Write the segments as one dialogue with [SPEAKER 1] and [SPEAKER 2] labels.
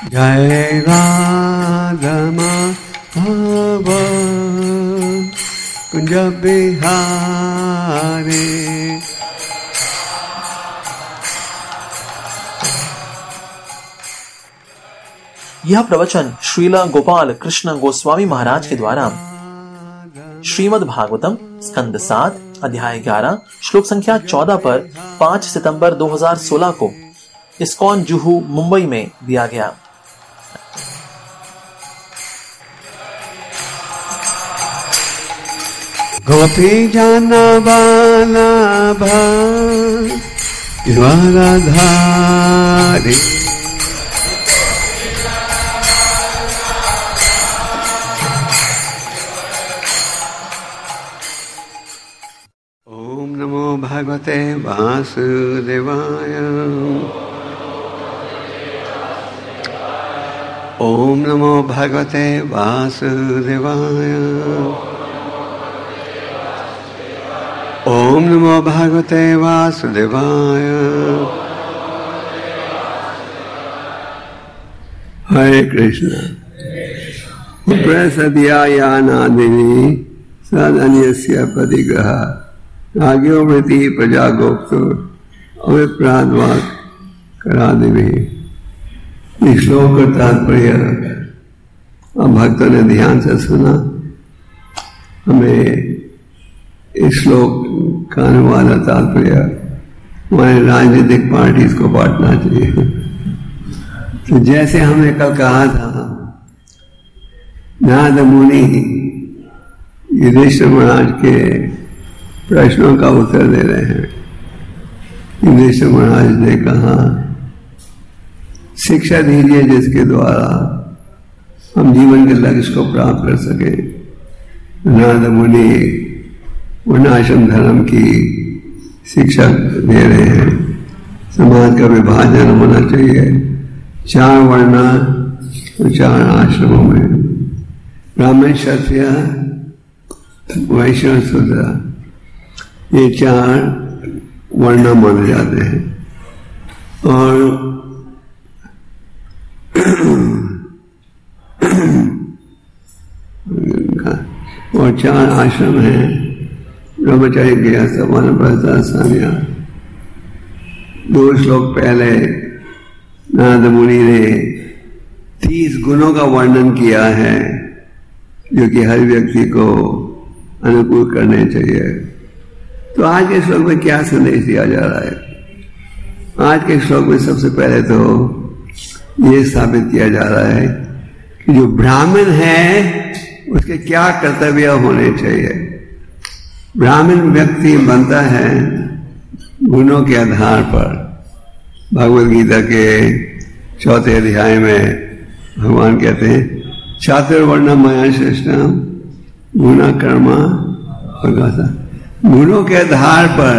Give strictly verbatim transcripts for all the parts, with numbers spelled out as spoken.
[SPEAKER 1] जय राधा माधव कुंज बिहारी।
[SPEAKER 2] यह प्रवचन श्रीला गोपाल कृष्ण गोस्वामी महाराज के द्वारा श्रीमद् भागवतम स्कंद सात अध्याय ग्यारह श्लोक संख्या चौदह पर पाँच सितंबर दो हज़ार सोलह को इस्कॉन जुहू मुंबई में दिया गया।
[SPEAKER 1] गोपी जाना बाला धारी ओम नमो भगवते वासुदेवाय। ओम नमो भगवते वासुदेवाय। ओम नमो भगवते वासुदेवाय। हरे कृष्ण। प्रसद्यायानादिनी सदन्यस्य प्रतिग्रह आज्ञोवृत्ति प्रजा गोप्तो अविप्राद्वाक करादिभिः। इस श्लोक का तात्पर्य अब भक्तों ने ध्यान से सुना। हमें इस श्लोक का अनुवाद तात्पर्य हमारे राजनीतिक पार्टीज को बांटना चाहिए। तो जैसे हमने कल कहा था, नारद मुनि युधिष्ठिर महाराज के प्रश्नों का उत्तर दे रहे हैं। युधिष्ठिर महाराज ने कहा, शिक्षा दीजिए जिसके द्वारा हम जीवन के लक्ष्य को प्राप्त कर सके। नारद मुनि वर्णाश्रम धर्म की शिक्षा दे रहे हैं। समाज का विभाजन होना चाहिए चार वर्ण और चार आश्रमों में, ब्राह्मण क्षत्रिय वैश्य शूद्र, ये चार वर्ण माने जाते हैं। और और चार आश्रम हैं, ब्रह्मचारी गृहस्थ वानप्रस्थ संन्यास। दो श्लोक पहले नारद मुनि ने तीस गुणों का वर्णन किया है जो कि हर व्यक्ति को अनुकूल करने चाहिए। तो आज के श्लोक में क्या संदेश दिया जा रहा है? आज के श्लोक में सबसे पहले तो ये स्थापित किया जा रहा है कि जो ब्राह्मण है उसके क्या कर्तव्य होने चाहिए। ब्राह्मण व्यक्ति बनता है गुणों के आधार पर। भगवद गीता के चौथे अध्याय में भगवान कहते हैं, चातुर्वर्ण मया सृष्टम गुणा कर्मा भगवता। गुणों के आधार पर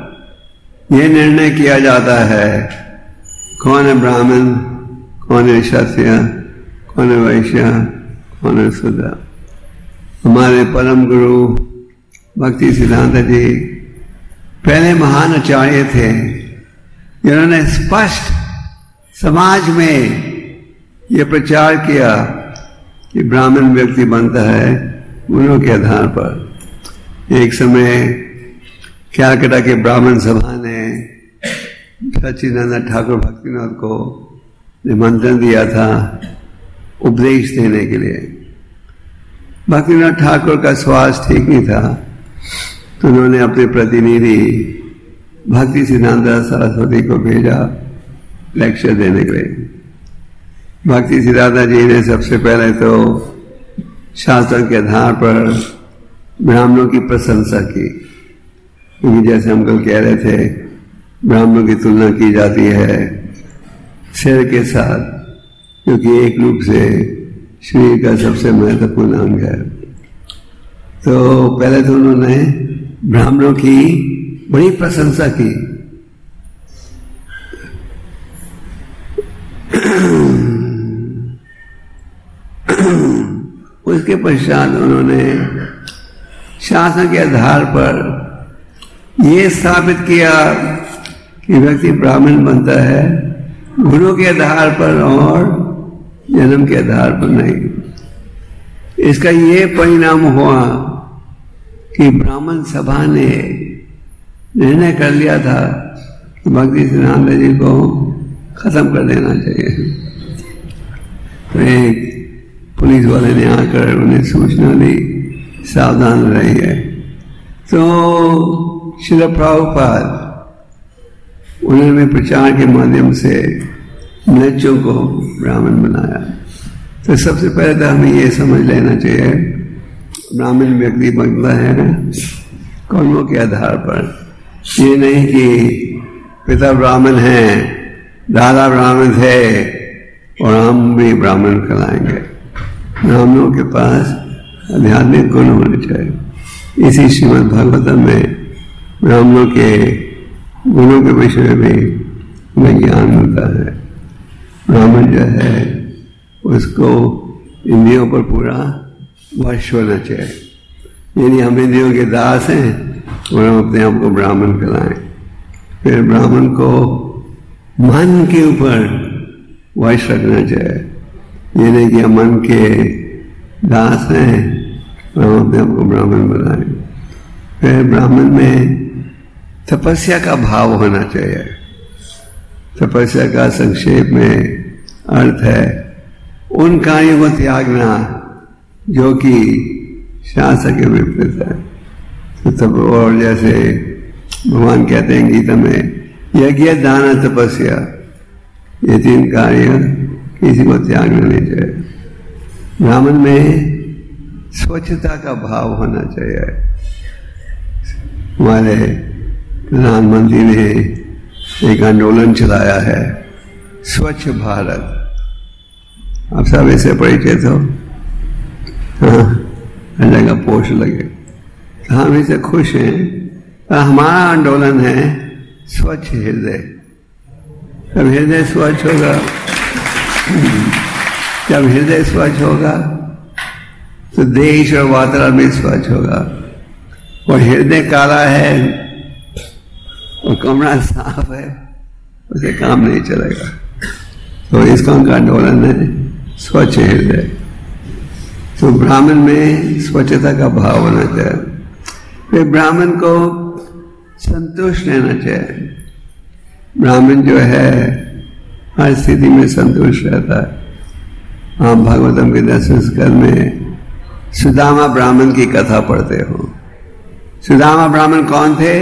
[SPEAKER 1] यह निर्णय किया जाता है कौन है ब्राह्मण, कौन है क्षत्रिय, कौन है वैश्य, कौन है शूद्र। हमारे परम गुरु भक्ति सिद्धांत जी पहले महान आचार्य थे जिन्होंने स्पष्ट समाज में यह प्रचार किया कि ब्राह्मण व्यक्ति बनता है गुणों के आधार पर। एक समय कैलकाटा के ब्राह्मण सभा ने सच्चिदानंद ठाकुर भक्तिनाथ को निमंत्रण दिया था उपदेश देने के लिए। भक्तिनाथ ठाकुर का स्वास्थ्य ठीक नहीं था, तो उन्होंने अपने प्रतिनिधि भक्ति सिद्धांत सरस्वती को भेजा लेक्चर देने के लिए। भक्ति सिद्धांत जी ने सबसे पहले तो शास्त्र के आधार पर ब्राह्मणों की प्रशंसा की, क्योंकि जैसे हम कल कह रहे थे ब्राह्मणों की तुलना की जाती है सिर के साथ, क्योंकि एक रूप से शरीर का सबसे महत्वपूर्ण अंग है। तो पहले तो उन्होंने ब्राह्मणों की बड़ी प्रशंसा की। उसके पश्चात उन्होंने शासन के आधार पर यह स्थापित किया कि व्यक्ति ब्राह्मण बनता है गुणों के आधार पर और जन्म के आधार पर नहीं। इसका ये परिणाम हुआ कि ब्राह्मण सभा ने निर्णय कर लिया था कि भक्ति सिद्धांत जी को खत्म कर देना चाहिए। तो एक पुलिस वाले ने आकर उन्हें सूचना दी, सावधान रहिए। तो श्रील प्रभुपाद उन्होंने प्रचार के माध्यम से म्लेच्छों को ब्राह्मण बनाया। तो सबसे पहले तो हमें ये समझ लेना चाहिए, ब्राह्मण व्यक्ति बनता है कर्मों के आधार पर। ये नहीं कि पिता ब्राह्मण हैं, दादा ब्राह्मण थे और हम भी ब्राह्मण कहलाएंगे। ब्राह्मणों के पास आध्यात्मिक गुण होने चाहिए। इसी श्रीमद् भागवतम में ब्राह्मणों के गुणों के विषय में हमें ज्ञान मिलता है। ब्राह्मण जो है उसको इंद्रियों पर पूरा वश होना चाहिए। यानी हम इंद्रियों के दास हैं और हम अपने आप को ब्राह्मण कहलाएं। फिर ब्राह्मण को मन के ऊपर वश रखना चाहिए। ये नहीं कि हम मन के दास हैं और हम अपने आप को ब्राह्मण बनाएं। फिर ब्राह्मण में तपस्या का भाव होना चाहिए। तपस्या का संक्षेप में अर्थ है उन कार्यों को त्यागना जो कि शास्त्र के विपरीत है। तो तब और जैसे भगवान कहते हैं गीता में, यज्ञ दान तपस्या, ये तीन कार्य किसी को त्यागना नहीं चाहिए। ब्राह्मण में स्वच्छता का भाव होना चाहिए। हमारे प्रधानमंत्री ने एक आंदोलन चलाया है, स्वच्छ भारत। आप सब इससे परिचित हो? हाँ, हर जगह पोस्ट लगे। हम इससे खुश हैं। हमारा आंदोलन है स्वच्छ हृदय। जब हृदय स्वच्छ होगा, जब हृदय स्वच्छ होगा तो देश और वातावरण भी स्वच्छ होगा। और हृदय काला है और कमरा साफ है, उसे काम नहीं चलेगा। तो इसका उनका आंदोलन है स्वच्छ हृदय। तो ब्राह्मण में स्वच्छता का भाव होना चाहिए। फिर ब्राह्मण को संतुष्ट रहना चाहिए। ब्राह्मण जो है हर स्थिति में संतुष्ट रहता है। आप भागवतम के दसवें स्कंद में सुदामा ब्राह्मण की कथा पढ़ते हो। सुदामा ब्राह्मण कौन थे?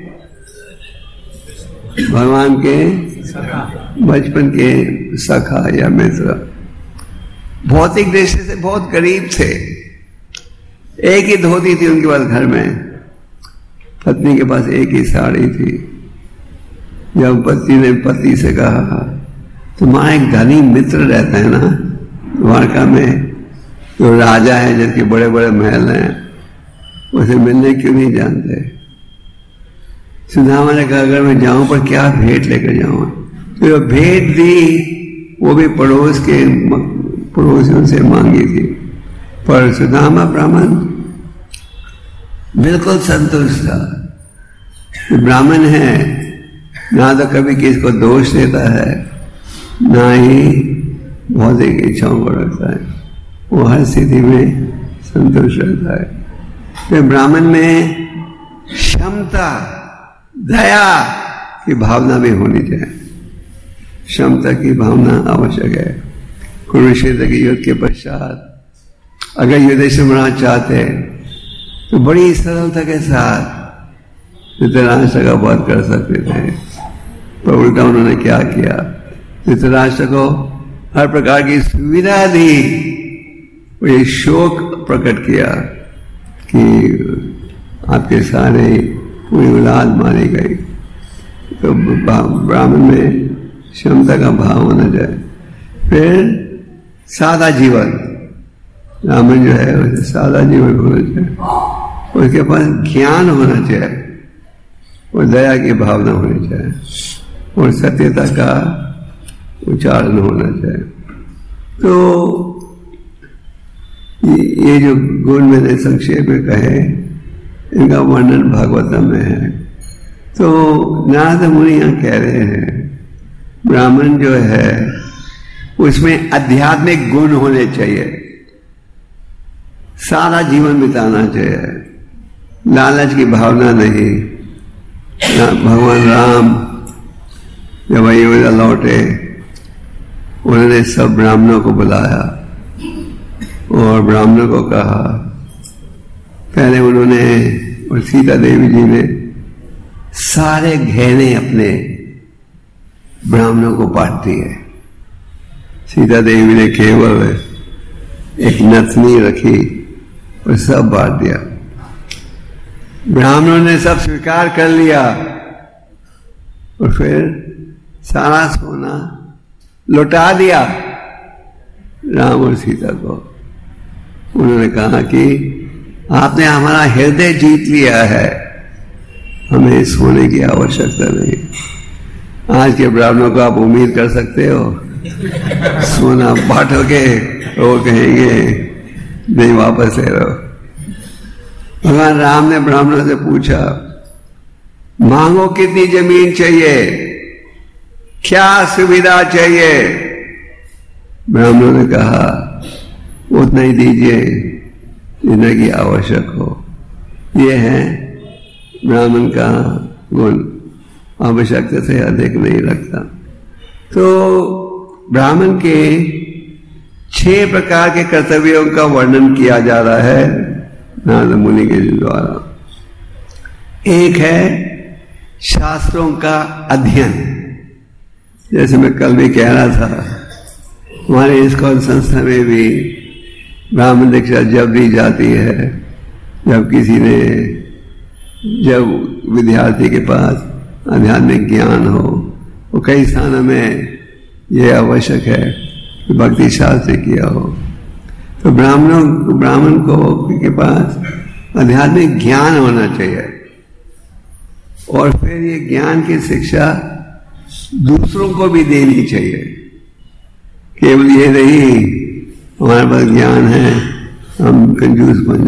[SPEAKER 1] भगवान के बचपन के सखा या मित्र। भौतिक दृष्टि से बहुत गरीब थे। एक ही धोती थी उनके पास घर में, पत्नी के पास एक ही साड़ी थी। जब पत्नी ने पति से कहा, तुम्हारा एक धनी मित्र रहता है ना द्वारका में, जो राजा है जिसके बड़े बड़े महल हैं, उसे मिलने क्यों नहीं जानते? सुदामा ने कहा, अगर मैं जाऊं पर क्या भेंट लेकर जाऊं? तो भेंट दी वो भी पड़ोस के पड़ोसियों से मांगी थी। पर सुदामा ब्राह्मण बिल्कुल संतुष्ट था। ब्राह्मण है ना तो कभी किसी को दोष देता है, ना ही भौतिक इच्छाओं को रखता है। वो हर स्थिति में संतुष्ट रहता है। फिर ब्राह्मण में क्षमता, दया की भावना भी होनी चाहिए। क्षमता की भावना आवश्यक है। कुरुक्षेत्र के युद्ध के पश्चात अगर युधिष्ठिर महाराज चाहते तो बड़ी सरलता के साथ धृतराष्ट्र का वध कर सकते थे, पर उल्टा उन्होंने क्या किया? धृतराष्ट्र को हर प्रकार की सुविधा दी और ये शोक प्रकट किया कि आपके सारे पूरी औलाद मारी गई। तो ब्राह्मण में क्षमता का भाव होना चाहिए। फिर सादा जीवन, ब्राह्मण जो है उसे सादा जीवन होना चाहिए। उसके पास ज्ञान होना चाहिए और दया की भावना होनी चाहिए और सत्यता का उच्चारण होना चाहिए। तो ये जो गुण मैंने संक्षेप में कहे, इनका वर्णन भागवतम में है। तो नारद मुनि यहाँ कह रहे हैं ब्राह्मण जो है उसमें आध्यात्मिक गुण होने चाहिए, सारा जीवन बिताना चाहिए, लालच की भावना नहीं। भगवान राम जब अयोध्या लौटे, उन्होंने सब ब्राह्मणों को बुलाया और ब्राह्मणों को कहा, पहले उन्होंने और सीता देवी जी ने सारे गहने अपने ब्राह्मणों को बांट दिए। सीता देवी ने केवल एक नथनी रखी और सब बांट दिया। ब्राह्मणों ने सब स्वीकार कर लिया और फिर सारा सोना लौटा दिया राम और सीता को। उन्होंने कहा कि आपने हमारा हृदय जीत लिया है, हमें सोने की आवश्यकता नहीं। आज के ब्राह्मणों को आप उम्मीद कर सकते हो सोना बांटोगे तो वो कहेंगे नहीं, वापस ले रहो। भगवान राम ने ब्राह्मणों से पूछा, मांगो कितनी जमीन चाहिए, क्या सुविधा चाहिए? ब्राह्मणों ने कहा, उतना ही दीजिए जितना की आवश्यक हो। यह है ब्राह्मण का गुण, आवश्यकता से अधिक नहीं रखता। तो ब्राह्मण के छह प्रकार के कर्तव्यों का वर्णन किया जा रहा है नारद मुनि के द्वारा। एक है शास्त्रों का अध्ययन, जैसे मैं कल भी कह रहा था, हमारे इस्कॉन संस्था में भी ब्राह्मण दीक्षा जब दी जाती है जब किसी ने, जब विद्यार्थी के पास आध्यात्मिक ज्ञान हो। वो कई स्थानों में यह आवश्यक है कि भक्ति शास्त्र किया हो। तो ब्राह्मणों ब्राह्मण को के पास आध्यात्मिक ज्ञान होना चाहिए और फिर ये ज्ञान की शिक्षा दूसरों को भी देनी चाहिए। केवल ये नहीं हमारे पास ज्ञान है हम कंजूस बन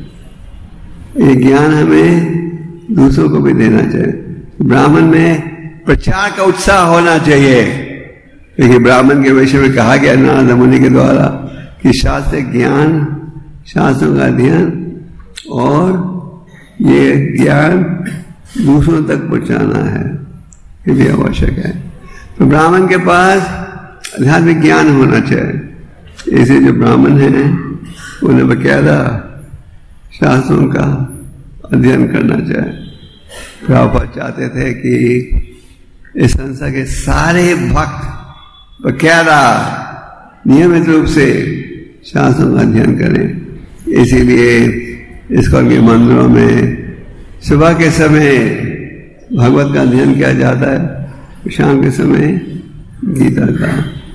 [SPEAKER 1] जाएं, ये ज्ञान हमें दूसरों को भी देना चाहिए। ब्राह्मण में प्रचार का उत्साह होना चाहिए, क्योंकि ब्राह्मण के विषय में कहा गया नारद मुनि के द्वारा कि शास्त्र ज्ञान, शास्त्रों का अध्ययन और ये ज्ञान दूसरों तक पहुंचाना है, ये भी आवश्यक है। तो ब्राह्मण के पास आध्यात्मिक ज्ञान होना चाहिए। ऐसे जो ब्राह्मण हैं उन्हें बकायदा शास्त्रों का अध्ययन करना चाहिए। प्रभुपाद चाहते थे कि इस संसार के सारे भक्त बकायदा नियमित रूप से शास्त्रों का अध्ययन करें। इसीलिए इस्कॉन के मंदिरों में सुबह के समय भगवत का अध्ययन किया जाता है, शाम के समय गीता का।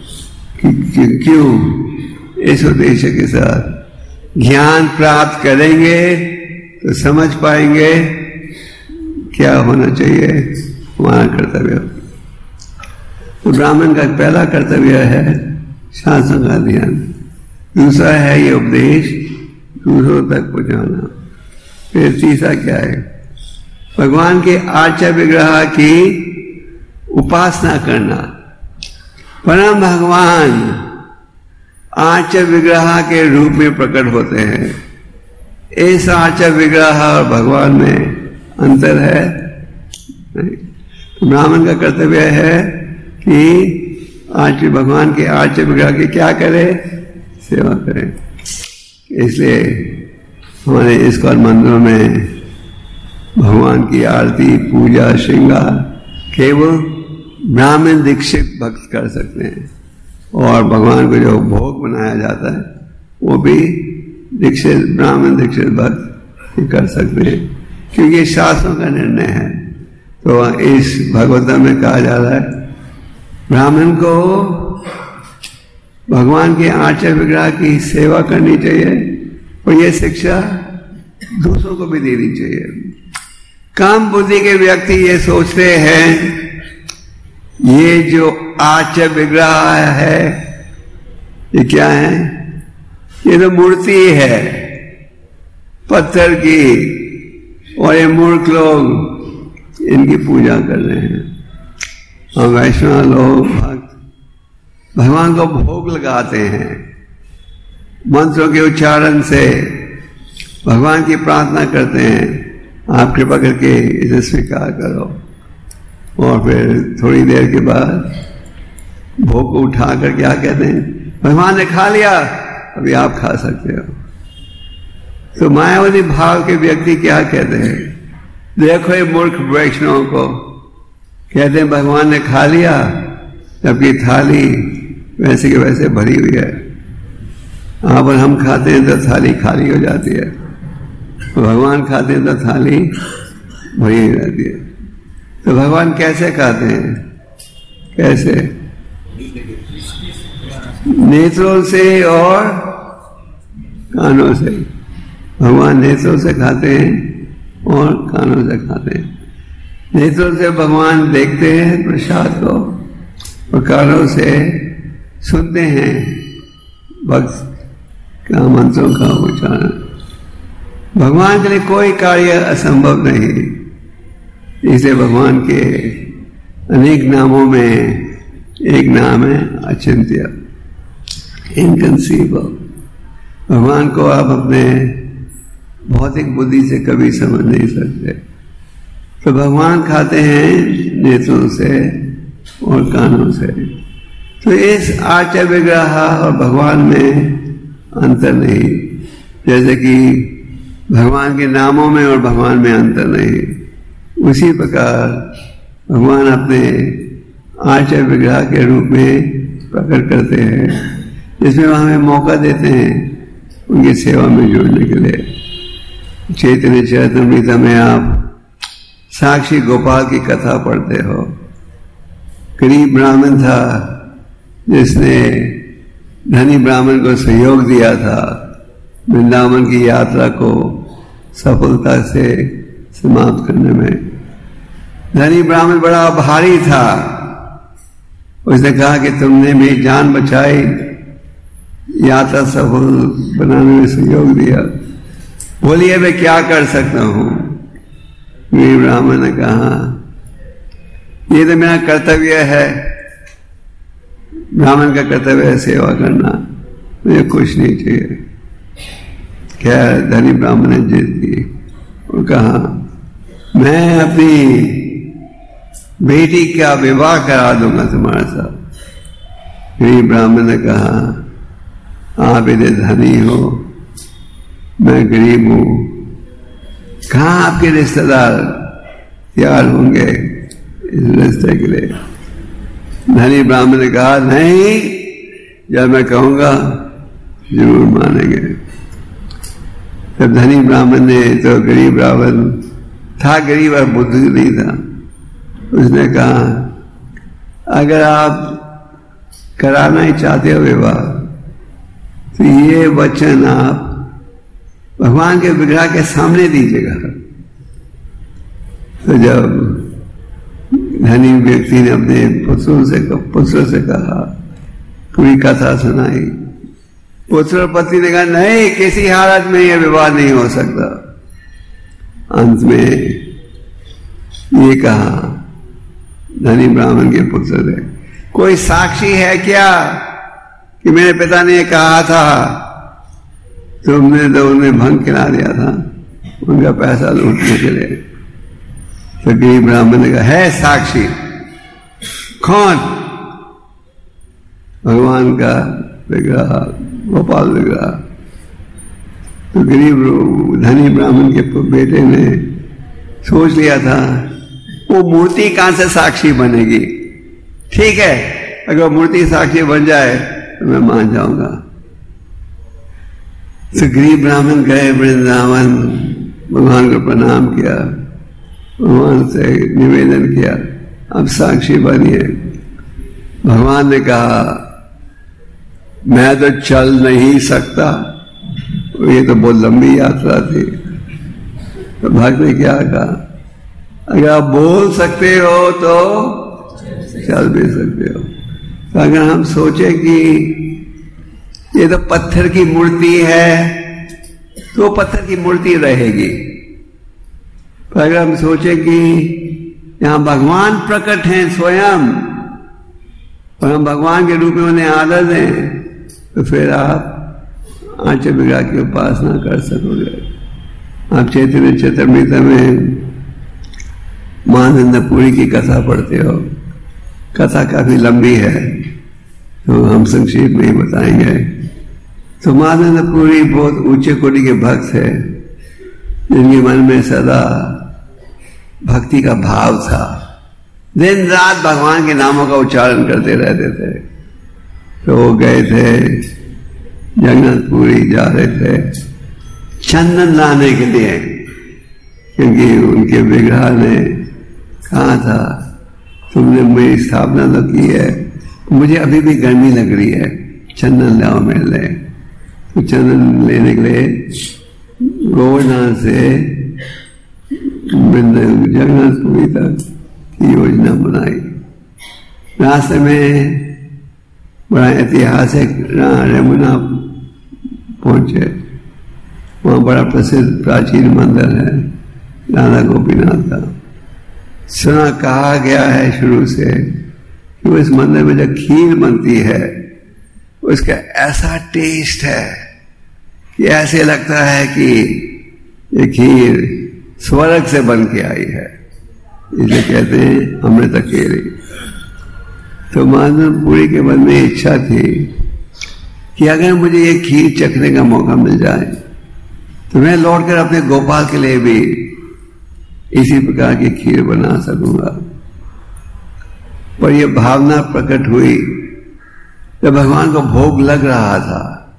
[SPEAKER 1] क्यों? इस उद्देश्य के साथ ज्ञान प्राप्त करेंगे तो समझ पाएंगे क्या होना चाहिए हमारा कर्तव्य। तो ब्राह्मण का पहला कर्तव्य है शास्त्रों का अध्ययन, दूसरा है ये उपदेश दूसरों तक पहुंचाना। फिर तीसरा क्या है? भगवान के आर्चा विग्रह की उपासना करना। परम भगवान आर्च विग्रह के रूप में प्रकट होते हैं। इस आर्च विग्रह और भगवान में अंतर है। ब्राह्मण का कर्तव्य है कि आर्च भगवान के आर्च विग्रह की क्या करे? सेवा करें। इसलिए हमारे इस्कॉन मंदिरों में भगवान की आरती, पूजा, श्रृंगार केवल ब्राह्मण दीक्षित भक्त कर सकते हैं, और भगवान को जो भोग बनाया जाता है वो भी दीक्षित ब्राह्मण दीक्षित भक्त ही कर सकते हैं, क्योंकि ये शास्त्रों का निर्णय है। तो इस भगवता में कहा जा रहा है ब्राह्मण को भगवान के आर्च विग्रह की सेवा करनी चाहिए और ये शिक्षा दूसरों को भी देनी चाहिए। कम बुद्धि के व्यक्ति ये सोचते हैं ये जो आर्च विग्रह है ये क्या है? ये तो मूर्ति है पत्थर की, और ये मूर्ख लोग इनकी पूजा कर रहे हैं। और वैष्णव लोग भक्त भगवान को भोग लगाते हैं, मंत्रों के उच्चारण से भगवान की प्रार्थना करते हैं, आप कृपा करके इसे स्वीकार करो। और फिर थोड़ी देर के बाद भोग को उठाकर क्या कहते हैं, भगवान ने खा लिया, अभी आप खा सकते हो। तो मायावादी भाव के व्यक्ति क्या कहते हैं, देखो ये मूर्ख वैष्णव को, कहते हैं भगवान ने खा लिया, जबकि थाली वैसे के वैसे भरी हुई है। आप और हम खाते हैं तो थाली खाली हो जाती है, तो भगवान खाते हैं तो थाली भरी हो जाती है। तो भगवान कैसे खाते हैं, कैसे? नेत्रों से और कानों से। भगवान नेत्रों से खाते हैं और कानों से खाते हैं। नेत्रों से भगवान देखते हैं प्रसाद को, और कानों से सुनते हैं भक्त का मंत्रों का उच्चारण। भगवान के लिए कोई कार्य असंभव नहीं, इसे भगवान के अनेक नामों में एक नाम है अचिंत्य, इनकंसीवेबल। भगवान को आप अपने भौतिक बुद्धि से कभी समझ नहीं सकते। तो भगवान खाते हैं नेत्रों से और कानों से। तो इस आचार्य विग्रह और भगवान में अंतर नहीं, जैसे कि भगवान के नामों में और भगवान में अंतर नहीं, उसी प्रकार भगवान अपने आचार्य विग्रह के रूप में प्रकट करते हैं, जिसमें हमें मौका देते हैं उनकी सेवा में जुड़ने के लिए। चैतन्य चरितामृत में आप साक्षी गोपाल की कथा पढ़ते हो। गरीब ब्राह्मण था जिसने धनी ब्राह्मण को सहयोग दिया था वृंदावन की यात्रा को सफलता से समाप्त करने में। धनी ब्राह्मण बड़ा भारी था, उसने कहा कि तुमने मेरी जान बचाई, यात्रा सफल बनाने में सहयोग दिया, बोलिए मैं क्या कर सकता हूं? गरीब ब्राह्मण ने कहा ये तो मेरा कर्तव्य है, ब्राह्मण का कर्तव्य है सेवा करना, मुझे कुछ नहीं चाहिए। क्या धनी ब्राह्मण ने जिद की और कहा मैं अपनी बेटी का विवाह करा दूंगा तुम्हारे साथ। गरीब ब्राह्मण ने कहा आप इतने धनी हो, मैं गरीब हूं, कहां आपके रिश्तेदार तैयार होंगे इस रिश्ते के लिए? धनी ब्राह्मण ने कहा नहीं, जब मैं कहूंगा जरूर मानेंगे। तब धनी ब्राह्मण ने, तो गरीब ब्राह्मण था, गरीब और बुद्धि नहीं था, उसने कहा अगर आप कराना ही चाहते हो विवाह तो ये वचन आप भगवान के विग्रह के सामने दीजिएगा। तो जब धनी व्यक्ति ने अपने पुत्रों से पुत्र से कहा, पूरी कथा सुनाई, पुत्र और पत्नी ने कहा नहीं, किसी हालत में यह विवाह नहीं हो सकता। अंत में ये कहा धनी ब्राह्मण के पुत्र ने, कोई साक्षी है क्या कि मेरे पिता ने कहा था? तुमने तो उन्हें भंग खिला दिया था उनका पैसा लूटने के लिए। तो गरीब ब्राह्मण ने कहा है साक्षी। कौन? भगवान का विग्रह, गोपाल विग्रह। तो गरीब धनी ब्राह्मण के बेटे ने सोच लिया था वो मूर्ति कहां से साक्षी बनेगी, ठीक है अगर मूर्ति साक्षी बन जाए तो मैं मान जाऊंगा। तो गरीब ब्राह्मण गए वृंदावन, भगवान को प्रणाम किया, भगवान से निवेदन किया अब साक्षी बनिए। भगवान ने कहा मैं तो चल नहीं सकता, ये तो बहुत लंबी यात्रा थी। तो भक्त ने क्या कहा अगर आप बोल सकते हो तो चल भी सकते हो। तो अगर हम सोचे कि ये तो पत्थर की मूर्ति है तो पत्थर की मूर्ति रहेगी, पर अगर हम सोचे कि यहां भगवान प्रकट हैं स्वयं और हम भगवान के रूप में उन्हें आदर दें तो फिर आप आंचल विग्रह की उपासना कर सकोगे। आप चैतन्य चैतन्यता में महानंदपुरी की कथा पढ़ते हो, कथा काफी लंबी है तो हम संक्षेप में ही बताएंगे। तो महानंदपुरी बहुत ऊंचे कोटि के भक्त है जिनके मन में सदा भक्ति का भाव था, दिन रात भगवान के नामों का उच्चारण करते रहते थे। तो वो गए थे जगन्नाथपुरी, जा रहे थे चंदन लाने के लिए, क्योंकि उनके विग्रह ने कहा था तुमने मेरी स्थापना तो की है, मुझे अभी भी गर्मी लग रही है, चंदन लाओ मेरे लिए। तो चंदन लेने के लिए गोवर्धन से जगन्नाथपुरी तक की योजना बनाई। रास्ते में बड़ा ऐतिहासिक यमुना पहुंचे, वहां बड़ा प्रसिद्ध प्राचीन मंदिर है राधा गोपीनाथ का। सुना कहा गया है शुरू से कि उस मंदिर में जो खीर बनती है उसका ऐसा टेस्ट है कि ऐसे लगता है कि ये खीर स्वर्ग से बन के आई है, इसे कहते हैं अमृत केरी। तो महानंदपुरी के मन में इच्छा थी कि अगर मुझे ये खीर चखने का मौका मिल जाए तो मैं लौटकर अपने गोपाल के लिए भी इसी प्रकार की खीर बना सकूंगा। पर यह भावना प्रकट हुई जब भगवान को भोग लग रहा था।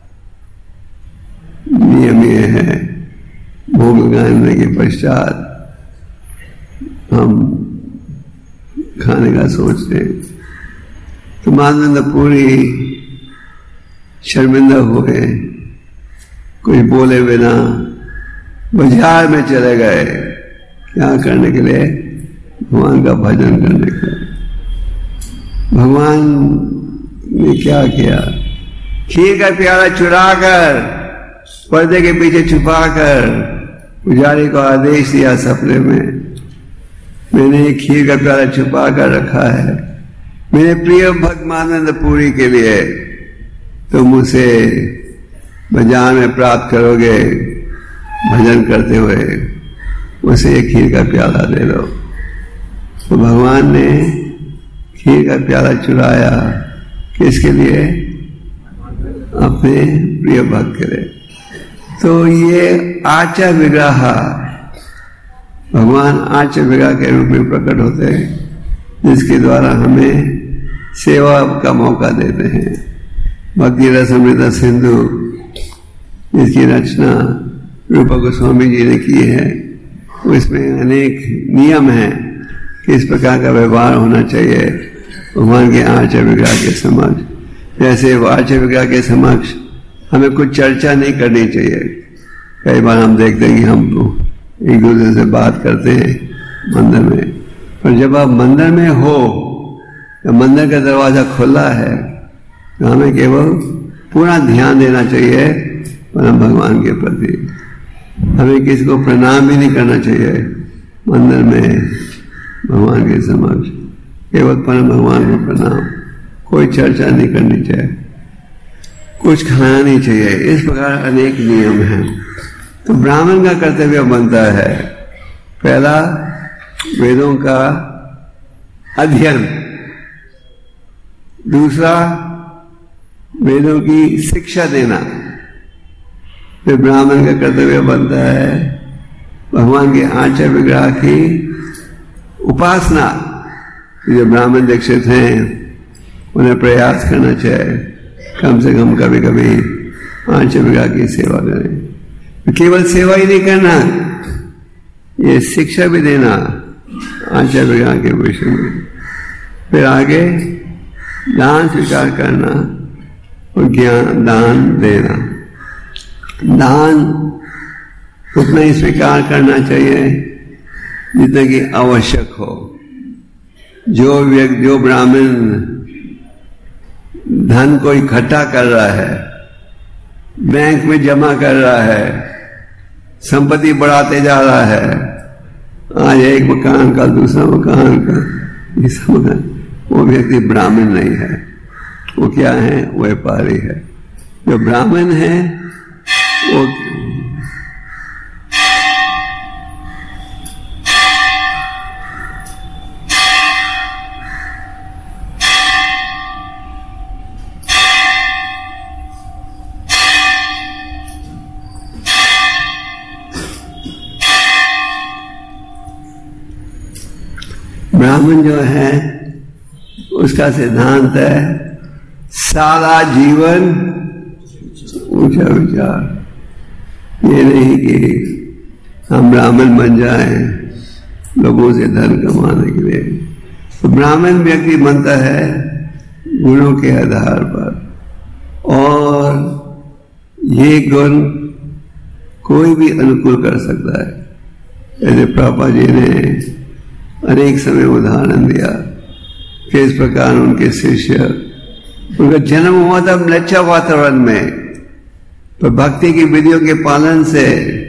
[SPEAKER 1] नियम यह है, भोग लगाने के पश्चात हम खाने का सोचते हैं। तो महानंदपुरी शर्मिंदा हुए, कुछ बोले बिना बाजार में चले गए। क्या करने के लिए? भगवान का भजन करने के लिए। भगवान ने क्या किया? खीर का प्याला चुराकर पर्दे के पीछे छुपाकर पुजारी को आदेश दिया सपने में, मैंने खीर का प्याला छुपा कर रखा है मेरे प्रिय भक्त महानंदपुरी के लिए, तुम उसे बाजार में प्राप्त करोगे भजन करते हुए, उसे एक खीर का प्याला दे दो। तो भगवान ने खीर का प्याला चुराया, किसके लिए? अपने प्रिय भक्त के लिए। तो ये आचा विग्रह, भगवान आचा विग्रह के रूप में प्रकट होते हैं, जिसके द्वारा हमें सेवा का मौका देते हैं। भक्ति रसामृत सिंधु जिसकी रचना रूपा गोस्वामी जी ने की है, उसमें अनेक नियम हैं कि इस प्रकार का व्यवहार होना चाहिए भगवान के आचार्य विग्रह के समक्ष। जैसे आचार्य विग्रह के समक्ष हमें कुछ चर्चा नहीं करनी चाहिए। कई बार हम देखते हैं कि हम एक दूसरे से बात करते हैं मंदिर में, पर जब आप मंदिर में हो, जब मंदिर का दरवाजा खुला है, तो हमें केवल पूरा ध्यान देना चाहिए परम भगवान के प्रति। हमें किसी को प्रणाम भी नहीं करना चाहिए मंदिर में भगवान के समक्ष, केवल परम भगवान को प्रणाम। कोई चर्चा नहीं करनी चाहिए, कुछ खाना नहीं चाहिए। इस प्रकार अनेक नियम हैं। तो ब्राह्मण का कर्तव्य बनता है, पहला वेदों का अध्ययन, दूसरा वेदों की शिक्षा देना। फिर ब्राह्मण का कर्तव्य बनता है भगवान के आचार्य विग्रह की उपासना। जो ब्राह्मण दीक्षित हैं उन्हें प्रयास करना चाहिए कम से कम कभी कभी आचार्य विग्रह की सेवा करें। केवल सेवा ही नहीं करना, ये शिक्षा भी देना आचार्य विग्रह के विषय में। फिर आगे दान स्वीकार करना और ज्ञान दान देना। दान उतना ही स्वीकार करना चाहिए जितना कि आवश्यक हो। जो व्यक्ति, जो ब्राह्मण धन को इकट्ठा कर रहा है, बैंक में जमा कर रहा है, संपत्ति बढ़ाते जा रहा है, आज एक मकान का दूसरा मकान का तीसरा मकान, वो व्यक्ति ब्राह्मण नहीं है, वो क्या है? व्यापारी है। जो ब्राह्मण है वो ब्राह्मण जो है उसका सिद्धांत है सारा जीवन ऊंचा विचार। ये नहीं कि हम ब्राह्मण बन जाएं लोगों से धन कमाने के लिए। तो ब्राह्मण व्यक्ति बनता है गुणों के आधार पर, और ये गुण कोई भी अनुकूल कर सकता है। जैसे प्रभुपाद जी ने अनेक समय उदाहरण दिया कि इस प्रकार उनके शिष्य, उनका जन्म हुआ था नच्छा वातावरण में, पर भक्ति की विधियों के पालन से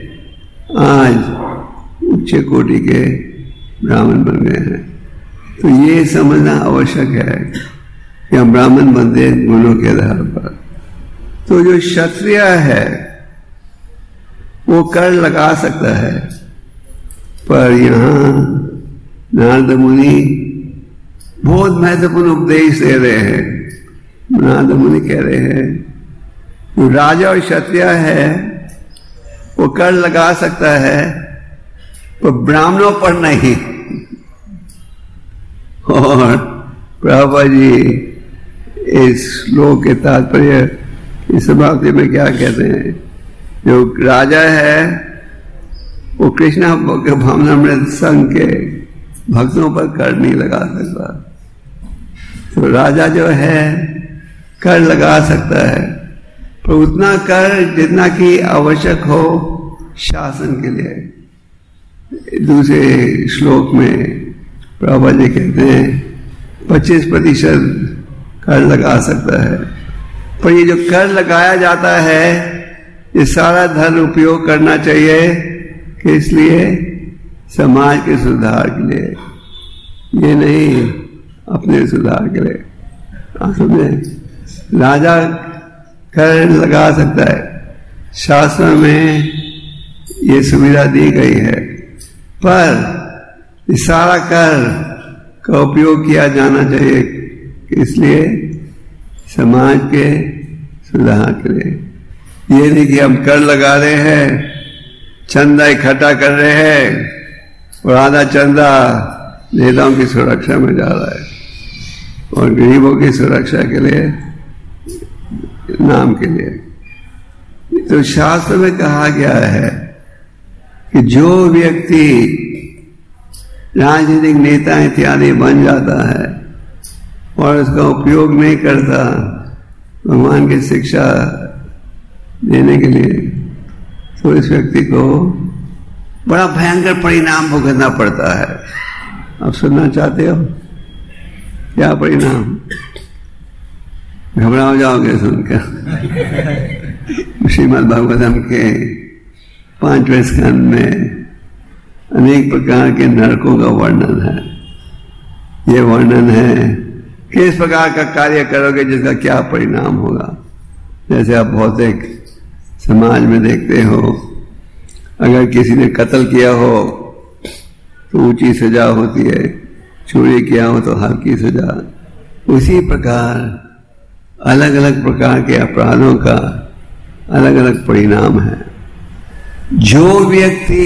[SPEAKER 1] आज उच्च कोटि के ब्राह्मण बन गए हैं। तो ये समझना आवश्यक है कि हम ब्राह्मण बनते हैं गुणों के आधार पर। तो जो क्षत्रिय है वो कर लगा सकता है, पर यहाँ नारद मुनि बहुत महत्वपूर्ण उपदेश दे रहे हैं। नारद मुनि कह रहे हैं जो राजा और क्षत्रिय है वो कर लगा सकता है, पर ब्राह्मणों पर नहीं। और प्रभुपाद जी इस श्लोक के तात्पर्य इस समाप्ति में क्या कहते हैं? जो राजा है वो कृष्ण के भावनामृत संघ के भक्तों पर कर नहीं लगा सकता। तो राजा जो है कर लगा सकता है, पर उतना कर जितना कि आवश्यक हो शासन के लिए। दूसरे श्लोक में प्रभुपाद जी कहते हैं पच्चीस प्रतिशत कर लगा सकता है, पर ये जो कर लगाया जाता है ये सारा धन उपयोग करना चाहिए कि इसलिए समाज के सुधार के लिए, ये नहीं अपने सुधार के लिए। आप समझे? राजा कर लगा सकता है, शास्त्र में ये सुविधा दी गई है, पर इस सारा कर का उपयोग किया जाना चाहिए, इसलिए समाज के सुधार के लिए। ये नहीं कि हम कर लगा रहे हैं, चंदा इकट्ठा कर रहे हैं और आधा चंदा नेताओं की सुरक्षा में जा रहा है और गरीबों की सुरक्षा के लिए, नाम के लिए। तो शास्त्र में कहा गया है कि जो व्यक्ति राजनीतिक नेता इत्यादि बन जाता है और उसका उपयोग नहीं करता भगवान की शिक्षा देने के लिए, तो इस व्यक्ति को बड़ा भयंकर परिणाम भुगतना पड़ता है। आप सुनना चाहते हो क्या परिणाम? घबरा जाओगे सुनकर। श्रीमद् भागवतम के पांचवें स्कंद में अनेक प्रकार के नरकों का वर्णन है। ये वर्णन है किस प्रकार का कार्य करोगे जिसका क्या परिणाम होगा। जैसे आप भौतिक समाज में देखते हो, अगर किसी ने कत्ल किया हो तो ऊंची सजा होती है, चोरी किया हो तो हल्की सजा। उसी प्रकार अलग अलग प्रकार के अपराधों का अलग अलग परिणाम है। जो व्यक्ति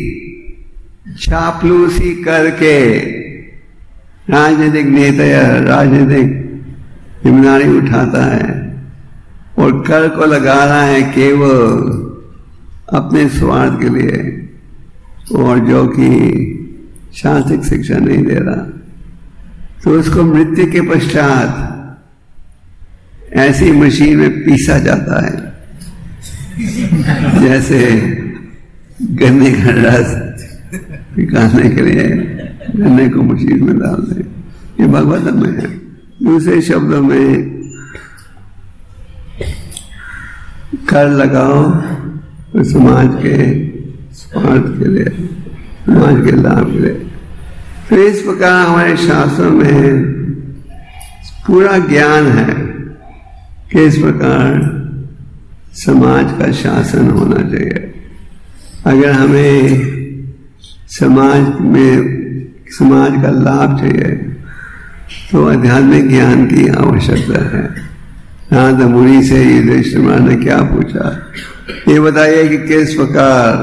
[SPEAKER 1] चापलूसी करके राजनीतिक नेता या राजनीतिक जिम्मेदारी उठाता है और कर को लगा रहा है केवल अपने स्वार्थ के लिए, और जो कि शास्त्रिक शिक्षा नहीं दे रहा, तो उसको मृत्यु के पश्चात ऐसी मशीन में पीसा जाता है जैसे गन्ने का रस निकालने के लिए गन्ने को मशीन में डाल दें। ये भागवतम में है। दूसरे शब्दों में कर लगाओ तो समाज के स्वार्थ के लिए, समाज के लाभ के लिए। तो इस प्रकार हमारे शास्त्रों में पूरा ज्ञान है कि इस प्रकार समाज का शासन होना चाहिए। अगर हमें समाज में समाज का लाभ चाहिए तो आध्यात्मिक ज्ञान की आवश्यकता है। नारद मुनि से युधिष्ठिर महाराज ने क्या पूछा, ये बताइए कि किस प्रकार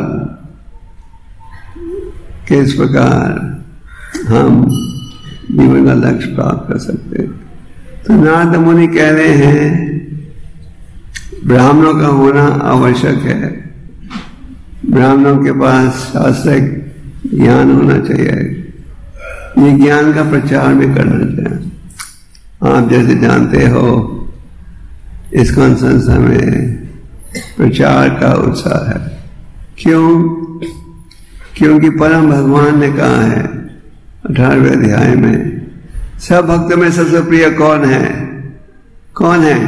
[SPEAKER 1] किस प्रकार हम जीवन का लक्ष्य प्राप्त कर सकते हैं। तो नारद मुनि कह रहे हैं ब्राह्मणों का होना आवश्यक है, ब्राह्मणों के पास शास्त्रिक ज्ञान होना चाहिए, ये ज्ञान का प्रचार भी करना चाहिए। आप जैसे जानते हो इस्कॉन संस्था में प्रचार का उत्साह है। क्यों? क्योंकि परम भगवान ने कहा है अठारहवें अध्याय में, सब भक्तों में सबसे प्रिय कौन है? कौन है?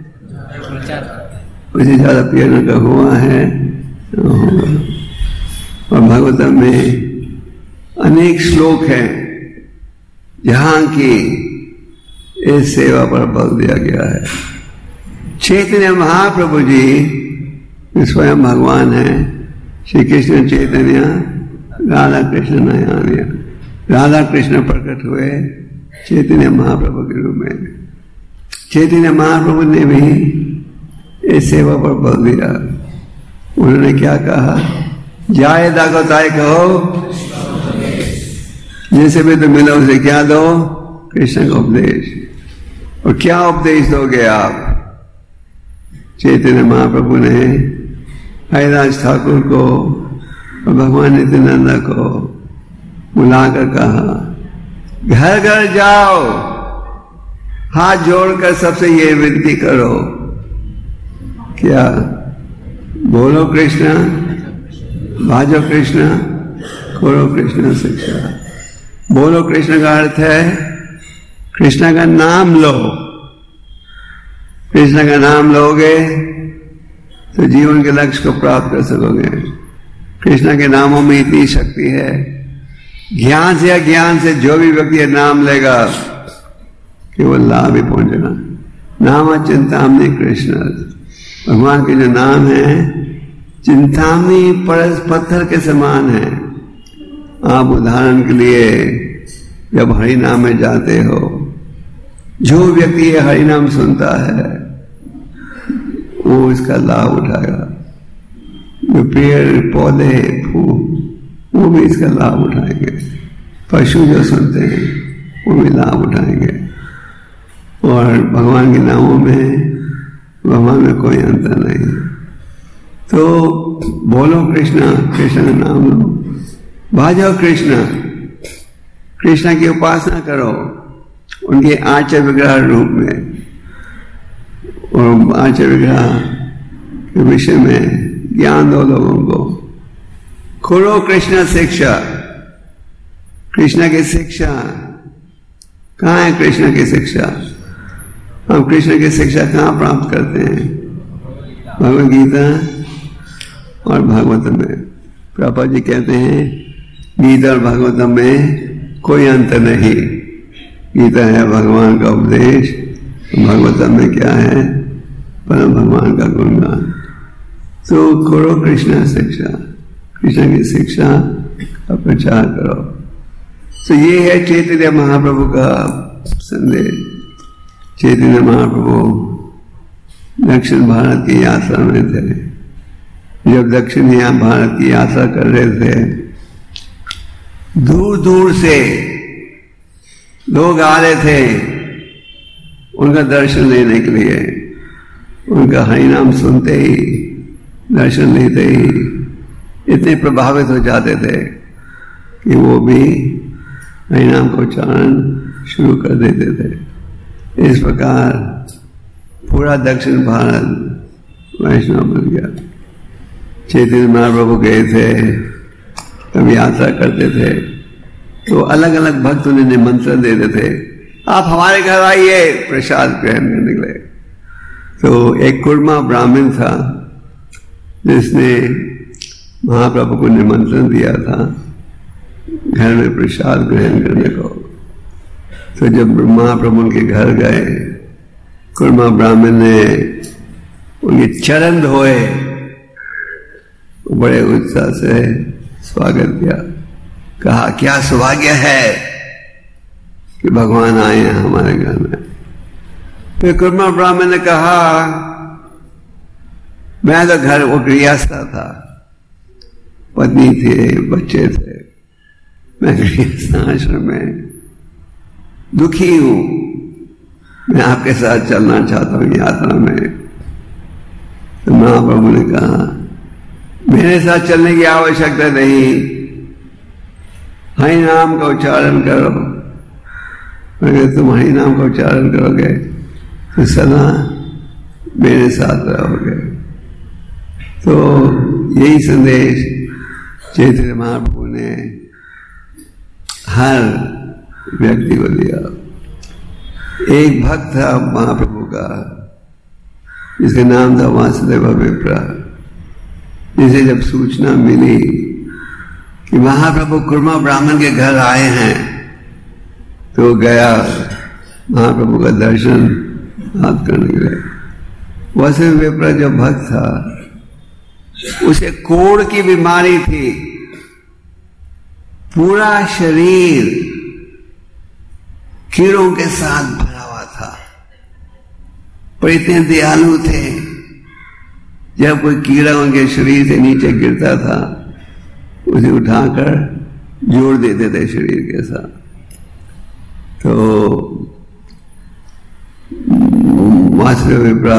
[SPEAKER 1] उसे ज्यादा प्रिय न का हुआ है और भागवतम में अनेक श्लोक हैं जहां की इस सेवा पर बल दिया गया है। चैतन्य महाप्रभु जी स्वयं भगवान है, श्री कृष्ण चैतन्य राधा कृष्ण नयान्या, राधा कृष्ण प्रकट हुए चैतन्य महाप्रभु के रूप में। चैतन्य महाप्रभु ने भी इस सेवा पर बल दिया। उन्होंने क्या कहा, जाए दागो ताय कहो, जिसे भी तो मिलो उसे क्या दो, कृष्ण का उपदेश। और क्या उपदेश दोगे आप? चैतन्य महाप्रभु ने हरिदास ठाकुर को और भगवान नित्यानंद को बुलाकर कहा, घर घर जाओ, हाथ जोड़कर सबसे ये विनती करो, क्या? बोलो कृष्ण, भाजो कृष्ण, करो कृष्ण शिक्षा। बोलो कृष्ण का अर्थ है कृष्ण का नाम लो। कृष्ण का नाम लोगे तो जीवन के लक्ष्य को प्राप्त कर सकोगे। कृष्ण के नामों में इतनी शक्ति है, ज्ञान से या ज्ञान से जो भी व्यक्ति नाम लेगा केवल लाभ ही पहुंचेगा। नाम चिंतामणि कृष्ण, भगवान के जो नाम है चिंतामणि परस पत्थर के समान है। आप उदाहरण के लिए जब हरि नाम में जाते हो, जो व्यक्ति ये हरि नाम सुनता है वो इसका लाभ उठाएगा। जो पेड़ पौधे फूल वो भी इसका लाभ उठाएंगे, पशु जो सुनते हैं वो भी लाभ उठाएंगे। और भगवान के नामों में भगवान में कोई अंतर नहीं। तो बोलो कृष्णा, कृष्ण का नाम लो, भाजो कृष्ण, कृष्ण की उपासना करो उनके आचार्य विग्रह रूप में। और आचार्य विग्रह के विषय में ज्ञान दो लोगों को। करो कृष्ण शिक्षा, कृष्ण की शिक्षा कहाँ है? कृष्ण की शिक्षा हम कृष्ण की शिक्षा कहाँ प्राप्त करते हैं? भगवद गीता और भागवतम में। प्रभुपाद जी कहते हैं गीता और भागवतम में कोई अंतर नहीं। गीता है भगवान का उपदेश, भागवतम में क्या है? परम भगवान का गुणगान। तो करो कृष्ण शिक्षा, कृष्ण की शिक्षा का प्रचार करो। तो ये है चैतन्य महाप्रभु का संदेश। चैतन्य महाप्रभु दक्षिण भारत की यात्रा में थे। जब दक्षिण भारत की यात्रा कर रहे थे, दूर दूर से लोग आ रहे थे उनका दर्शन लेने के लिए। उनका हरिनाम सुनते ही, दर्शन लेते ही इतने प्रभावित हो जाते थे कि वो भी हरिनाम का उच्चारण शुरू कर देते थे। इस प्रकार पूरा दक्षिण भारत वैष्णव बन गया। चैतन्य महाप्रभु गए थे, कभी यात्रा करते थे तो अलग अलग भक्त उन्हें निमंत्रण देते थे, आप हमारे घर आइए प्रसाद ग्रहण करने के लिए। तो एक कुर्मा ब्राह्मण था जिसने महाप्रभु को निमंत्रण दिया था घर में प्रसाद ग्रहण करने को। तो जब महाप्रभु उनके घर गए, कुर्मा ब्राह्मण ने उनके चरण धोए, बड़े उत्साह से स्वागत किया, कहा क्या सौभाग्य है कि भगवान आए हैं हमारे घर में। फिर कुर्मा ब्राह्मण ने कहा, मैं तो घर वो गृहस्थ था, पत्नी थे, बच्चे थे, मैं गृहस्थ आश्रम में दुखी हूं, मैं आपके साथ चलना चाहता हूं यात्रा में। तो महाप्रभु ने कहा, मेरे साथ चलने की आवश्यकता नहीं, हरि नाम का उच्चारण करो। अगर तुम हरि नाम का उच्चारण करोगे तो सदा मेरे साथ रहोगे। तो यही संदेश चैतन्य महाप्रभु ने हर व्यक्ति को दिया। एक भक्त था महाप्रभु का, जिसका नाम था वासुदेव विप्र, जिसे जब सूचना मिली कि महाप्रभु कुर्मा ब्राह्मण के घर आए हैं, तो गया महाप्रभु का दर्शन आप करने के लिए। वासुदेव विप्र जो भक्त था, उसे कोढ़ की बीमारी थी, पूरा शरीर कीड़ों के साथ भरा हुआ था, पर इतने दयालु थे, जब कोई कीड़ा उनके शरीर से नीचे गिरता था, उसे उठाकर जोड़ देते थे शरीर के साथ। तो वासुदेव विप्र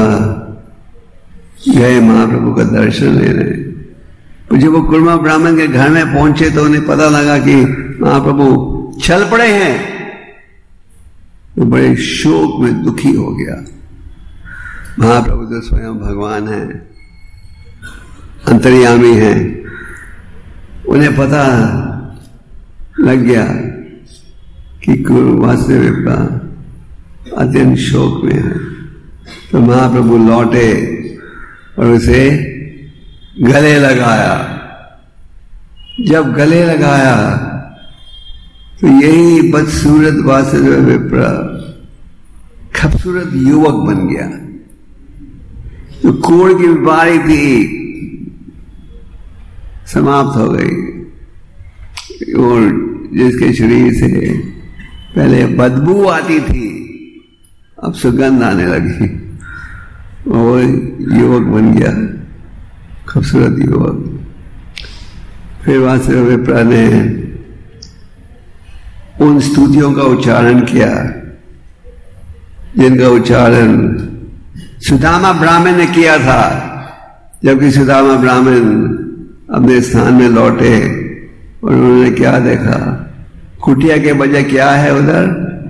[SPEAKER 1] गए महाप्रभु का दर्शन ले रहे। तो जब वो कुर्मा ब्राह्मण के घर में पहुंचे तो उन्हें पता लगा कि महाप्रभु चल पड़े हैं, तो बड़े शोक में दुखी हो गया। महाप्रभु तो स्वयं भगवान है, अंतर्यामी हैं, उन्हें पता लग गया कि वासुदेव विप्र अत्यंत शोक में है। तो महाप्रभु लौटे और उसे गले लगाया। जब गले लगाया तो यही बदसूरत वासुदेव विप्र खूबसूरत युवक बन गया। जो कोढ़ की बीमारी थी समाप्त हो गई, और जिसके शरीर से पहले बदबू आती थी, अब सुगंध आने लगी, वो युवक बन गया, खूबसूरत युवक। फिर वासुदेव विप्र ने उन स्तुतियों का उच्चारण किया जिनका उच्चारण सुदामा ब्राह्मण ने किया था। जबकि सुदामा ब्राह्मण अपने स्थान में लौटे और उन्होंने क्या देखा, कुटिया के बजाय क्या है उधर,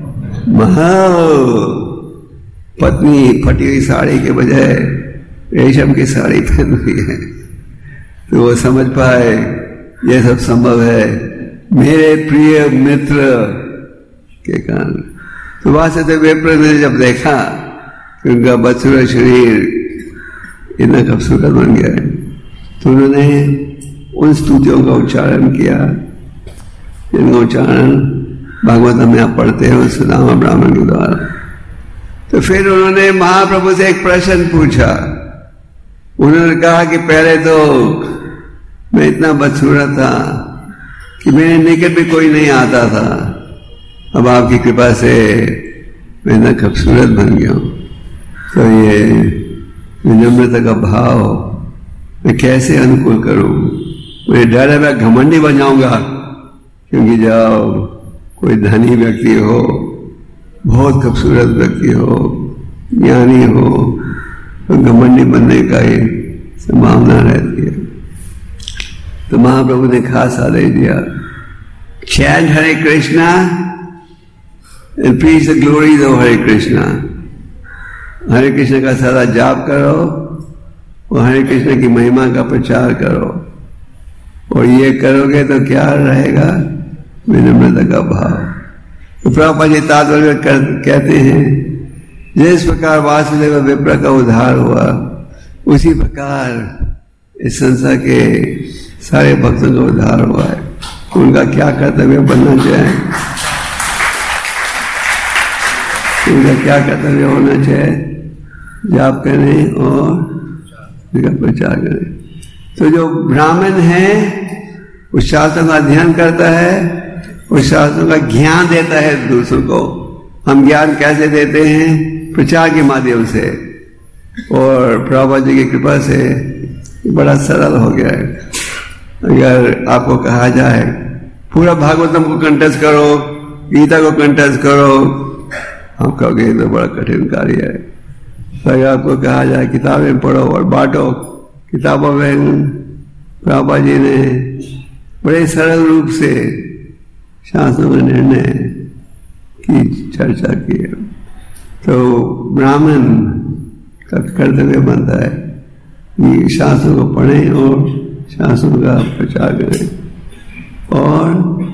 [SPEAKER 1] महल। पत्नी फटी हुई साड़ी के बजाय रेशम की साड़ी पहन हुई है। तो वो समझ पाए ये सब संभव है मेरे प्रिय मित्र के कारण। तो वासुदेव विप्र ने जब देखा कि उनका बदसूरत शरीर इतना खूबसूरत बन गया है, तो उन्होंने उन स्तुतियों का उच्चारण किया जिनका उच्चारण भागवत में आप पढ़ते हैं सुदामा ब्राह्मण के द्वारा। तो फिर उन्होंने महाप्रभु से एक प्रश्न पूछा। उन्होंने कहा कि पहले तो मैं इतना बदसूरत था कि मेरे निकट भी कोई नहीं आता था, अब आपकी कृपा से मैं इतना खूबसूरत बन गया हूं। तो ये विनम्रता का भाव मैं कैसे अनुकूल करूं? मुझे डर है मैं घमंडी बन जाऊंगा, क्योंकि जब कोई धनी व्यक्ति हो, बहुत खूबसूरत व्यक्ति हो, ज्ञानी हो, तो घमंडी बनने का ही संभावना रहती है। तो महाप्रभु ने खास आदेश दिया, chant Hare Krishna and preach the glories of Hare Krishna. Hare Krishna का सदा जाप करो और हरे कृष्ण की महिमा का प्रचार करो, और ये करोगे तो क्या रहेगा, विनम्रता का भाव। तो प्रभुपाद जी तात्पर्य कहते हैं, जिस प्रकार वासुदेव विप्र का उद्धार हुआ, उसी प्रकार इस संसार के सारे भक्तों का उद्धार हुआ है। उनका क्या कर्तव्य बनना चाहिए? उनका क्या कर्तव्य होना चाहिए? जाप करें और उनका प्रचार करें। तो जो ब्राह्मण है उस शास्त्रों का अध्ययन करता है, उस शास्त्रों का ज्ञान देता है दूसरों को। हम ज्ञान कैसे देते हैं? प्रचार के माध्यम से। और प्रभुपाद जी की कृपा से बड़ा सरल हो गया है। अगर आपको कहा जाए पूरा भागवतम को कंठस्थ करो, गीता को कंठस्थ करो, हम कहोगे ये तो बड़ा कठिन कार्य है। अगर आपको कहा जाए किताबें पढ़ो और बांटो, किताबों में प्रभुपाद जी ने बड़े सरल रूप से शास्त्रों में निर्णय की चर्चा की है। तो ब्राह्मण का कर्तव्य बनता है कि शास्त्रों को पढ़ें और शास्त्रों का प्रचार करें और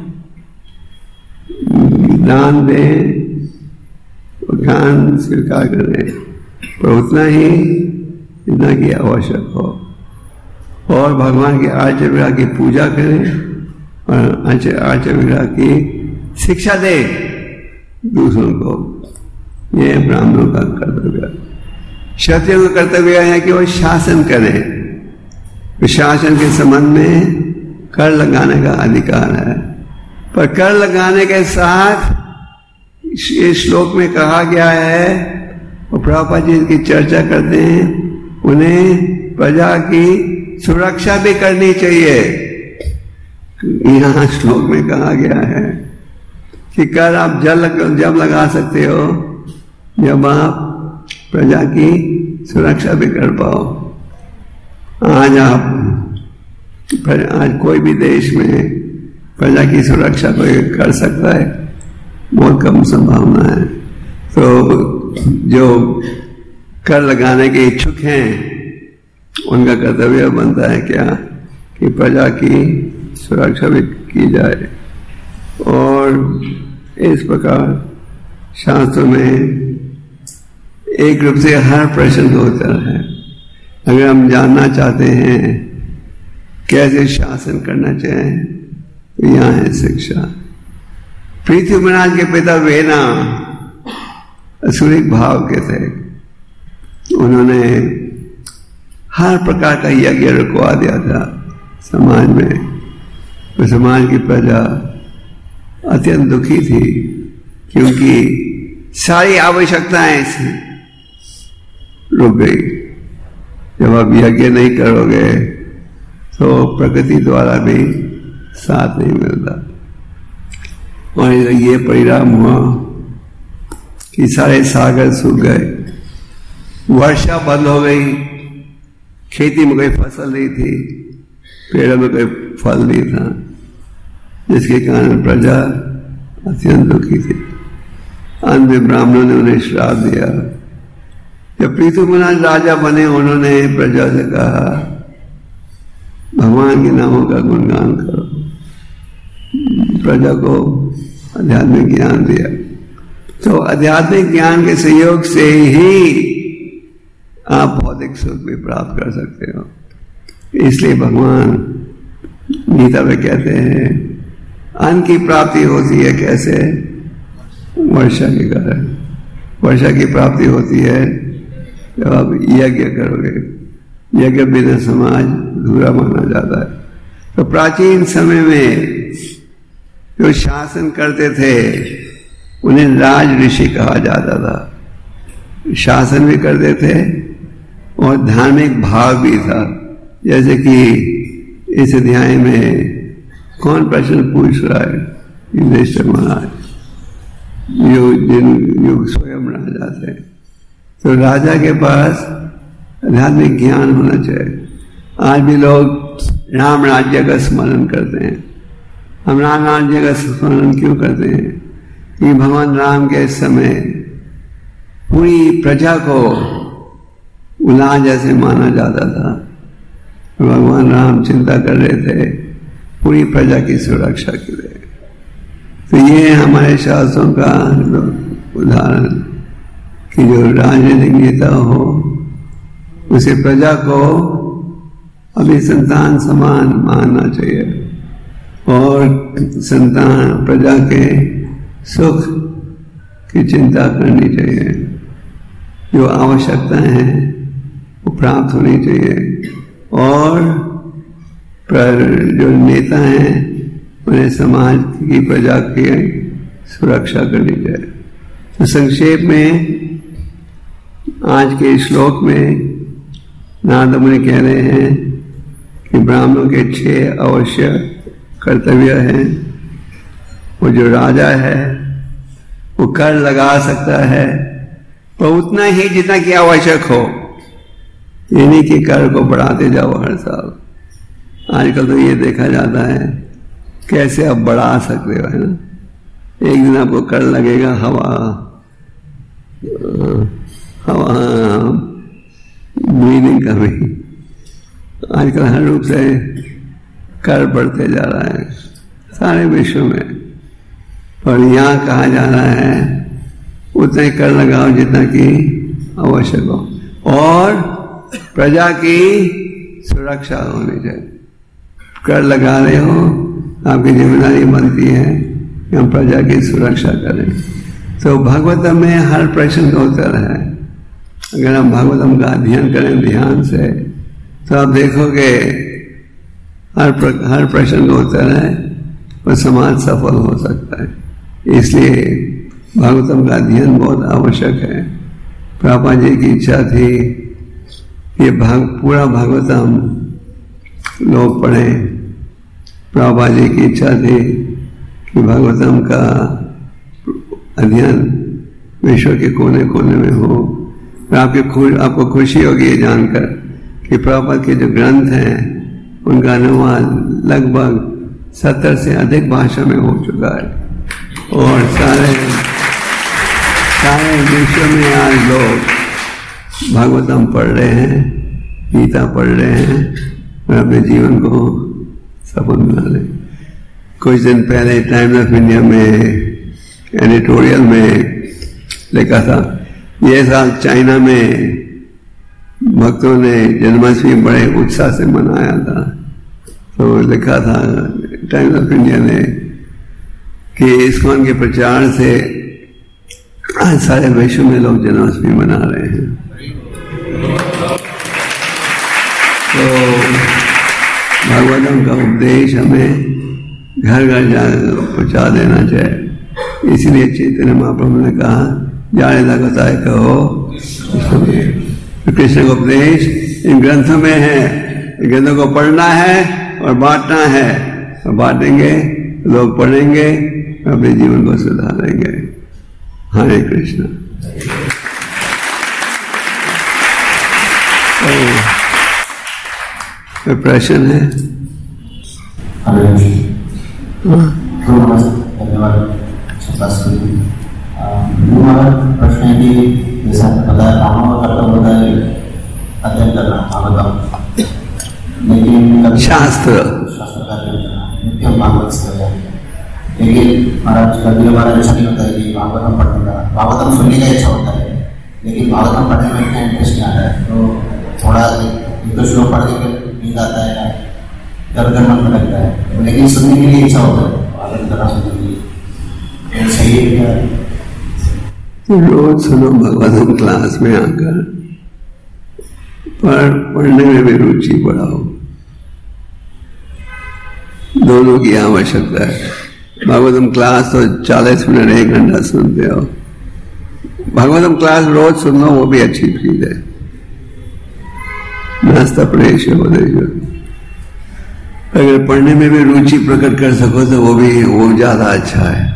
[SPEAKER 1] दान दें और ज्ञान स्वीकार करें, पर उतना ही जितना कि आवश्यक हो। और भगवान के आर्य विग्रह की पूजा करें और आर्य विग्रह की शिक्षा दे दूसरों को। यह ब्राह्मणों का कर्तव्य। क्षत्रियों का कर्तव्य है कि वो शासन करें। शासन के संबंध में कर लगाने का अधिकार है, पर कर लगाने के साथ इस श्लोक में कहा गया है और प्रभुपाद जी की चर्चा करते हैं, उन्हें प्रजा की सुरक्षा भी करनी चाहिए। यहाँ श्लोक में कहा गया है कि कर आप जल जब लगा सकते हो जब आप प्रजा की सुरक्षा भी कर पाओ। आज आप आज कोई भी देश में प्रजा की सुरक्षा कोई कर सकता है? बहुत कम संभावना है। तो जो कर लगाने के इच्छुक हैं उनका कर्तव्य बनता है क्या कि प्रजा की सुरक्षा भी की जाए। और इस प्रकार शास्त्रों में एक रूप से हर प्रश्न होता है। अगर हम जानना चाहते हैं कैसे शासन करना चाहिए तो यहाँ है शिक्षा। पृथ्वी महाराज के पिता वेना असुरिक भाव के थे। उन्होंने हर प्रकार का यज्ञ रुकवा दिया था समाज में। तो समाज की प्रजा अत्यंत दुखी थी क्योंकि सारी आवश्यकताएं रुक गई। जब आप यज्ञ नहीं करोगे तो प्रकृति द्वारा भी साथ नहीं मिलता। और ये परिणाम हुआ कि सारे सागर सूख गए, वर्षा बंद हो गई, खेती में कोई फसल नहीं थी, पेड़ों में कोई फल नहीं था, जिसके कारण प्रजा अत्यंत दुखी थी। अंत में ब्राह्मणों ने उन्हें श्राप दिया। जब पृथु महाराज राजा बने उन्होंने प्रजा से कहा भगवान के नामों का गुणगान करो। प्रजा को आध्यात्मिक ज्ञान दिया। तो आध्यात्मिक ज्ञान के सहयोग से ही आप भौतिक सुख भी प्राप्त कर सकते हो। इसलिए भगवान गीता में कहते हैं अन्न की प्राप्ति होती है कैसे? वर्षा के कारण। वर्षा की प्राप्ति होती है जब आप यज्ञ करोगे। यज्ञ बिना समाज अधूरा माना जाता है। तो प्राचीन समय में जो शासन करते थे उन्हें राज ऋषि कहा जाता था। शासन भी करते थे और धार्मिक भाव भी था। जैसे कि इस अध्याय में कौन प्रश्न पूछ रहा है? युधिष्ठिर महाराज, जो जिन जो स्वयं राजा थे। तो राजा के पास आध्यात्मिक ज्ञान होना चाहिए। आज भी लोग राम राज्य का स्मरण करते हैं। हम राम राज्य का स्मरण क्यों करते हैं? कि भगवान राम के समय पूरी प्रजा को उला जैसे माना जाता था। भगवान राम चिंता कर रहे थे पूरी प्रजा की सुरक्षा के लिए। तो ये हमारे शास्त्रों का उदाहरण कि जो राजनीतिक नेता हो उसे प्रजा को अपनी संतान समान मानना चाहिए और संतान प्रजा के सुख की चिंता करनी चाहिए, जो आवश्यकताएं हैं वो प्राप्त होनी चाहिए, और पर जो नेता हैं उन्हें समाज की प्रजा की सुरक्षा करनी चाहिए। तो संक्षेप में आज के श्लोक में नारद मुनि कह रहे हैं कि ब्राह्मणों के छह अवश्य कर्तव्य हैं। वो जो राजा है वो कर लगा सकता है, पर उतना ही जितना कि आवश्यक हो, ये नहीं कि कर को बढ़ाते जाओ हर साल। आजकल तो ये देखा जाता है कैसे आप बढ़ा सकते हो, है ना। एक दिन आपको कर लगेगा हवा हवा ब्रीदिंग का भी। आजकल हर रूप से कर बढ़ते जा रहा है सारे विश्व में, और यहाँ कहा जा रहा है उतना ही कर लगाओ जितना कि आवश्यक हो, और प्रजा की सुरक्षा होनी चाहिए। कर लगा रहे हो, आपकी जिम्मेदारी बनती है कि हम प्रजा की सुरक्षा करें। तो भागवतम में हर प्रश्न का उत्तर है। अगर हम भागवतम का अध्ययन करें ध्यान से तो आप देखोगे हर प्र, हर प्रश्न का उत्तर है और समाज सफल हो सकता है। इसलिए भागवतम का अध्ययन बहुत आवश्यक है। प्रभुपाद जी की इच्छा थी कि भाग पूरा भागवतम लोग पढ़ें। प्रभुपाद जी की इच्छा थी कि भागवतम का अध्ययन विश्व के कोने कोने में हो। आपके खुश आपको खुशी होगी ये जानकर कि प्रभुपाद के जो ग्रंथ हैं उनका अनुवाद लगभग सत्तर से अधिक भाषा में हो चुका है, और सारे सारे विश्व में आज लोग भागवतम पढ़ रहे हैं, गीता पढ़ रहे हैं और अपने जीवन को सफल बना रहे। कुछ दिन पहले टाइम्स ऑफ इंडिया में एडिटोरियल में लिखा था, ये साल चाइना में भक्तों ने जन्माष्टमी बड़े उत्साह से मनाया था। तो लिखा था टाइम्स ऑफ इंडिया ने कि इस्कॉन के प्रचार से आज सारे विश्व में लोग जन्माष्टमी मना रहे हैं। तो भागवतम का उपदेश हमें घर घर जाकर पहुंचा देना चाहिए। इसीलिए चैतन्य महाप्रभु ने कहा जाने लगता है कहो कृष्ण का उपदेश इन ग्रंथों में है। इन ग्रंथों को पढ़ना है और बांटना है, और बांटेंगे लोग पढ़ेंगे अपने जीवन को सुधारेंगे। हरे कृष्ण। तो प्रश्न है?
[SPEAKER 3] धन्यवाद। हमारा प्रश्न है कि जैसा बताया ब्राह्मणों का कर्तव्य होता है अध्ययन करना भागवतम, लेकिन
[SPEAKER 1] शास्त्र
[SPEAKER 3] शास्त्र का अध्ययन करना नित्य भागवत से हो जाए। लेकिन महाराज कभी हमारा ऐसा नहीं होता है कि भागवतम पढ़ने का भागवतम सुनने का इच्छा होता है, लेकिन भागवतम पढ़ने में इतना इंटरेस्ट नहीं आता है। तो थोड़ा एक दो श्लोक पढ़ के नींद आता है, दर्द मन में लगता है, लेकिन सुनने के लिए इच्छा होता है भागवत करना सुनने के लिए। सही है?
[SPEAKER 1] रोज सुनो भागवतम क्लास में आकर, पर पढ़ने में भी रुचि बढ़ाओ। दोनों की आवश्यकता है। भागवतम क्लास तो चालीस मिनट एक घंटा सुनते हो, भागवतम क्लास रोज सुन लो, वो भी अच्छी चीज है। नास्ता प्रेश अगर पढ़ने में भी रुचि प्रकट कर सको तो वो भी वो ज्यादा अच्छा है।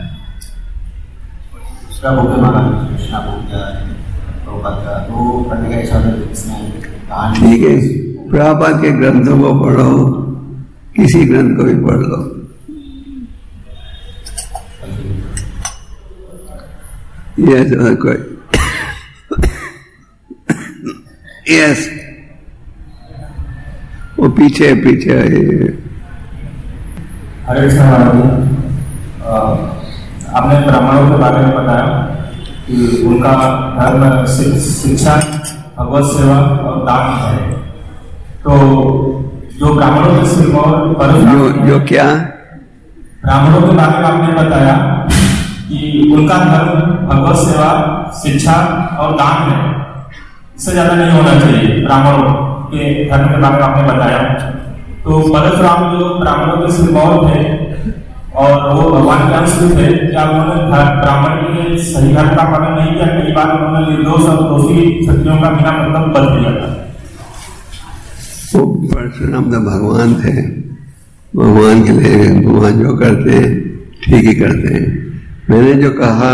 [SPEAKER 1] ठीक है, प्रभुपाद के ग्रंथों को पढ़ो, किसी ग्रंथ को भी पढ़ लो। यस यस वो पीछे पीछे
[SPEAKER 4] हरे कृष्ण महाराज, आपने ब्राह्मणों के बारे में बताया कि उनका धर्म शिक्षा, भगवत सेवा और दान है। तो जो ब्राह्मणों के सिरमौर
[SPEAKER 1] जो, जो क्या
[SPEAKER 4] ब्राह्मणों के बारे में आपने बताया कि उनका धर्म भगवत सेवा, शिक्षा और दान है, इससे ज्यादा नहीं होना चाहिए। ब्राह्मणों के धर्म के बारे में आपने बताया। तो परशुराम जो ब्राह्मणों के सिरमौर थे और वो भगवान के अंश थे, क्या उन्होंने ब्राह्मण के सही धर्म का पालन नहीं किया? कई बार उन्होंने निर्दोष और दोषी क्षत्रियों का बिना मतलब बदल दिया था।
[SPEAKER 1] वो परशुराम तो भगवान थे, भगवान के लिए भगवान जो करते हैं ठीक ही करते हैं। मैंने जो कहा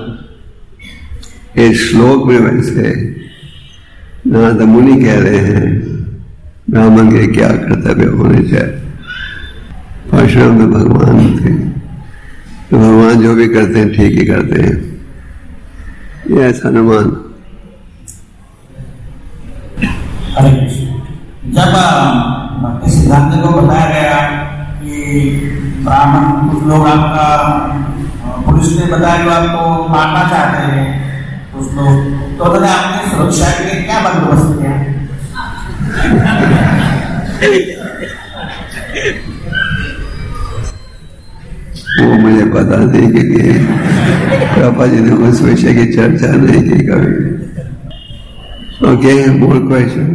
[SPEAKER 1] इस श्लोक में, वैसे नारद मुनि कह रहे हैं ब्राह्मण के क्या कर्तव्य होने चाहिए। परशुराम तो भगवान थे, तो भगवान जो भी करते हैं ठीक ही करते हैं, ये ऐसा अनुमान।
[SPEAKER 3] जब भक्ति सिद्धांत को बताया गया कि ब्राह्मण, कुछ लोग आपका पुलिस ने बताया कि आपको मारना चाहते हैं कुछ लोग, तो उन्होंने आपकी सुरक्षा के लिए क्या बंदोबस्त किया?
[SPEAKER 1] वो मुझे पता नहीं, क्योंकि पापा जी ने उस विषय की चर्चा नहीं की कभी। Okay, more question.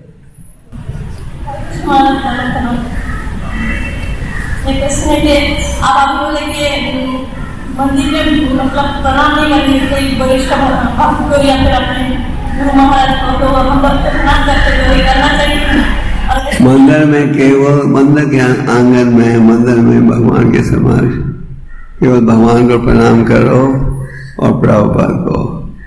[SPEAKER 5] आप आप बोले कि मंदिर में मतलब प्रणाम नहीं करनी, कोई वरिष्ठ भक्त को या फिर अपने गुरु महाराज को, तो हम प्रणाम करते तो करना चाहिए।
[SPEAKER 1] मंदिर में केवल मंदिर के आंगन में, मंदिर में भगवान के समाज, केवल भगवान को प्रणाम करो और प्रभुपाद को,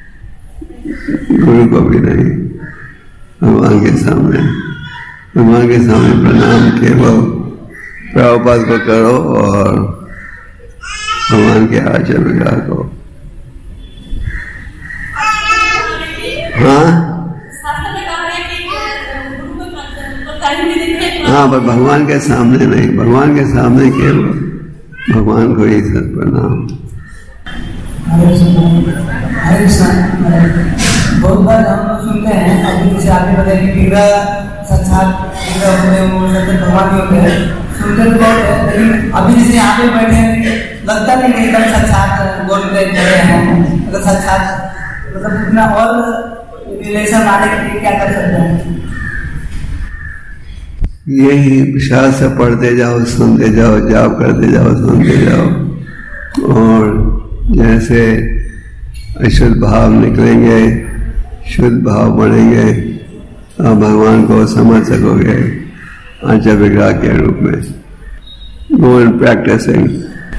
[SPEAKER 1] गुरु को भी नहीं। भगवान के सामने, भगवान के सामने प्रणाम केवल प्रभुपाद को करो और भगवान के आचार्य विग्रह को। हाँ हाँ, पर भगवान के सामने नहीं, भगवान के सामने केवल भगवान को ही सत प्रणाम।
[SPEAKER 6] बहुत बार हम लोग सुनते हैं, अभी जैसे आपने बताया कि विग्रह साक्षात विग्रह होते हैं, वो सत्य भगवान ही होते हैं, सुनते तो बहुत है, लेकिन अभी जैसे यहाँ पे बैठे हैं लगता नहीं कि एकदम साक्षात गोल में खड़े हैं, अगर साक्षात मतलब इतना और रिलेशन आने के लिए क्या कर सकते हैं?
[SPEAKER 1] यही शास्त्र पढ़ते जाओ, सुनते जाओ, जाप करते जाओ, सुनते जाओ, और जैसे अशुद्ध भाव निकलेंगे, शुद्ध भाव बढ़ेंगे, आप भगवान को समझ सकोगे आचार्य विग्रह के रूप में। Go and practicing.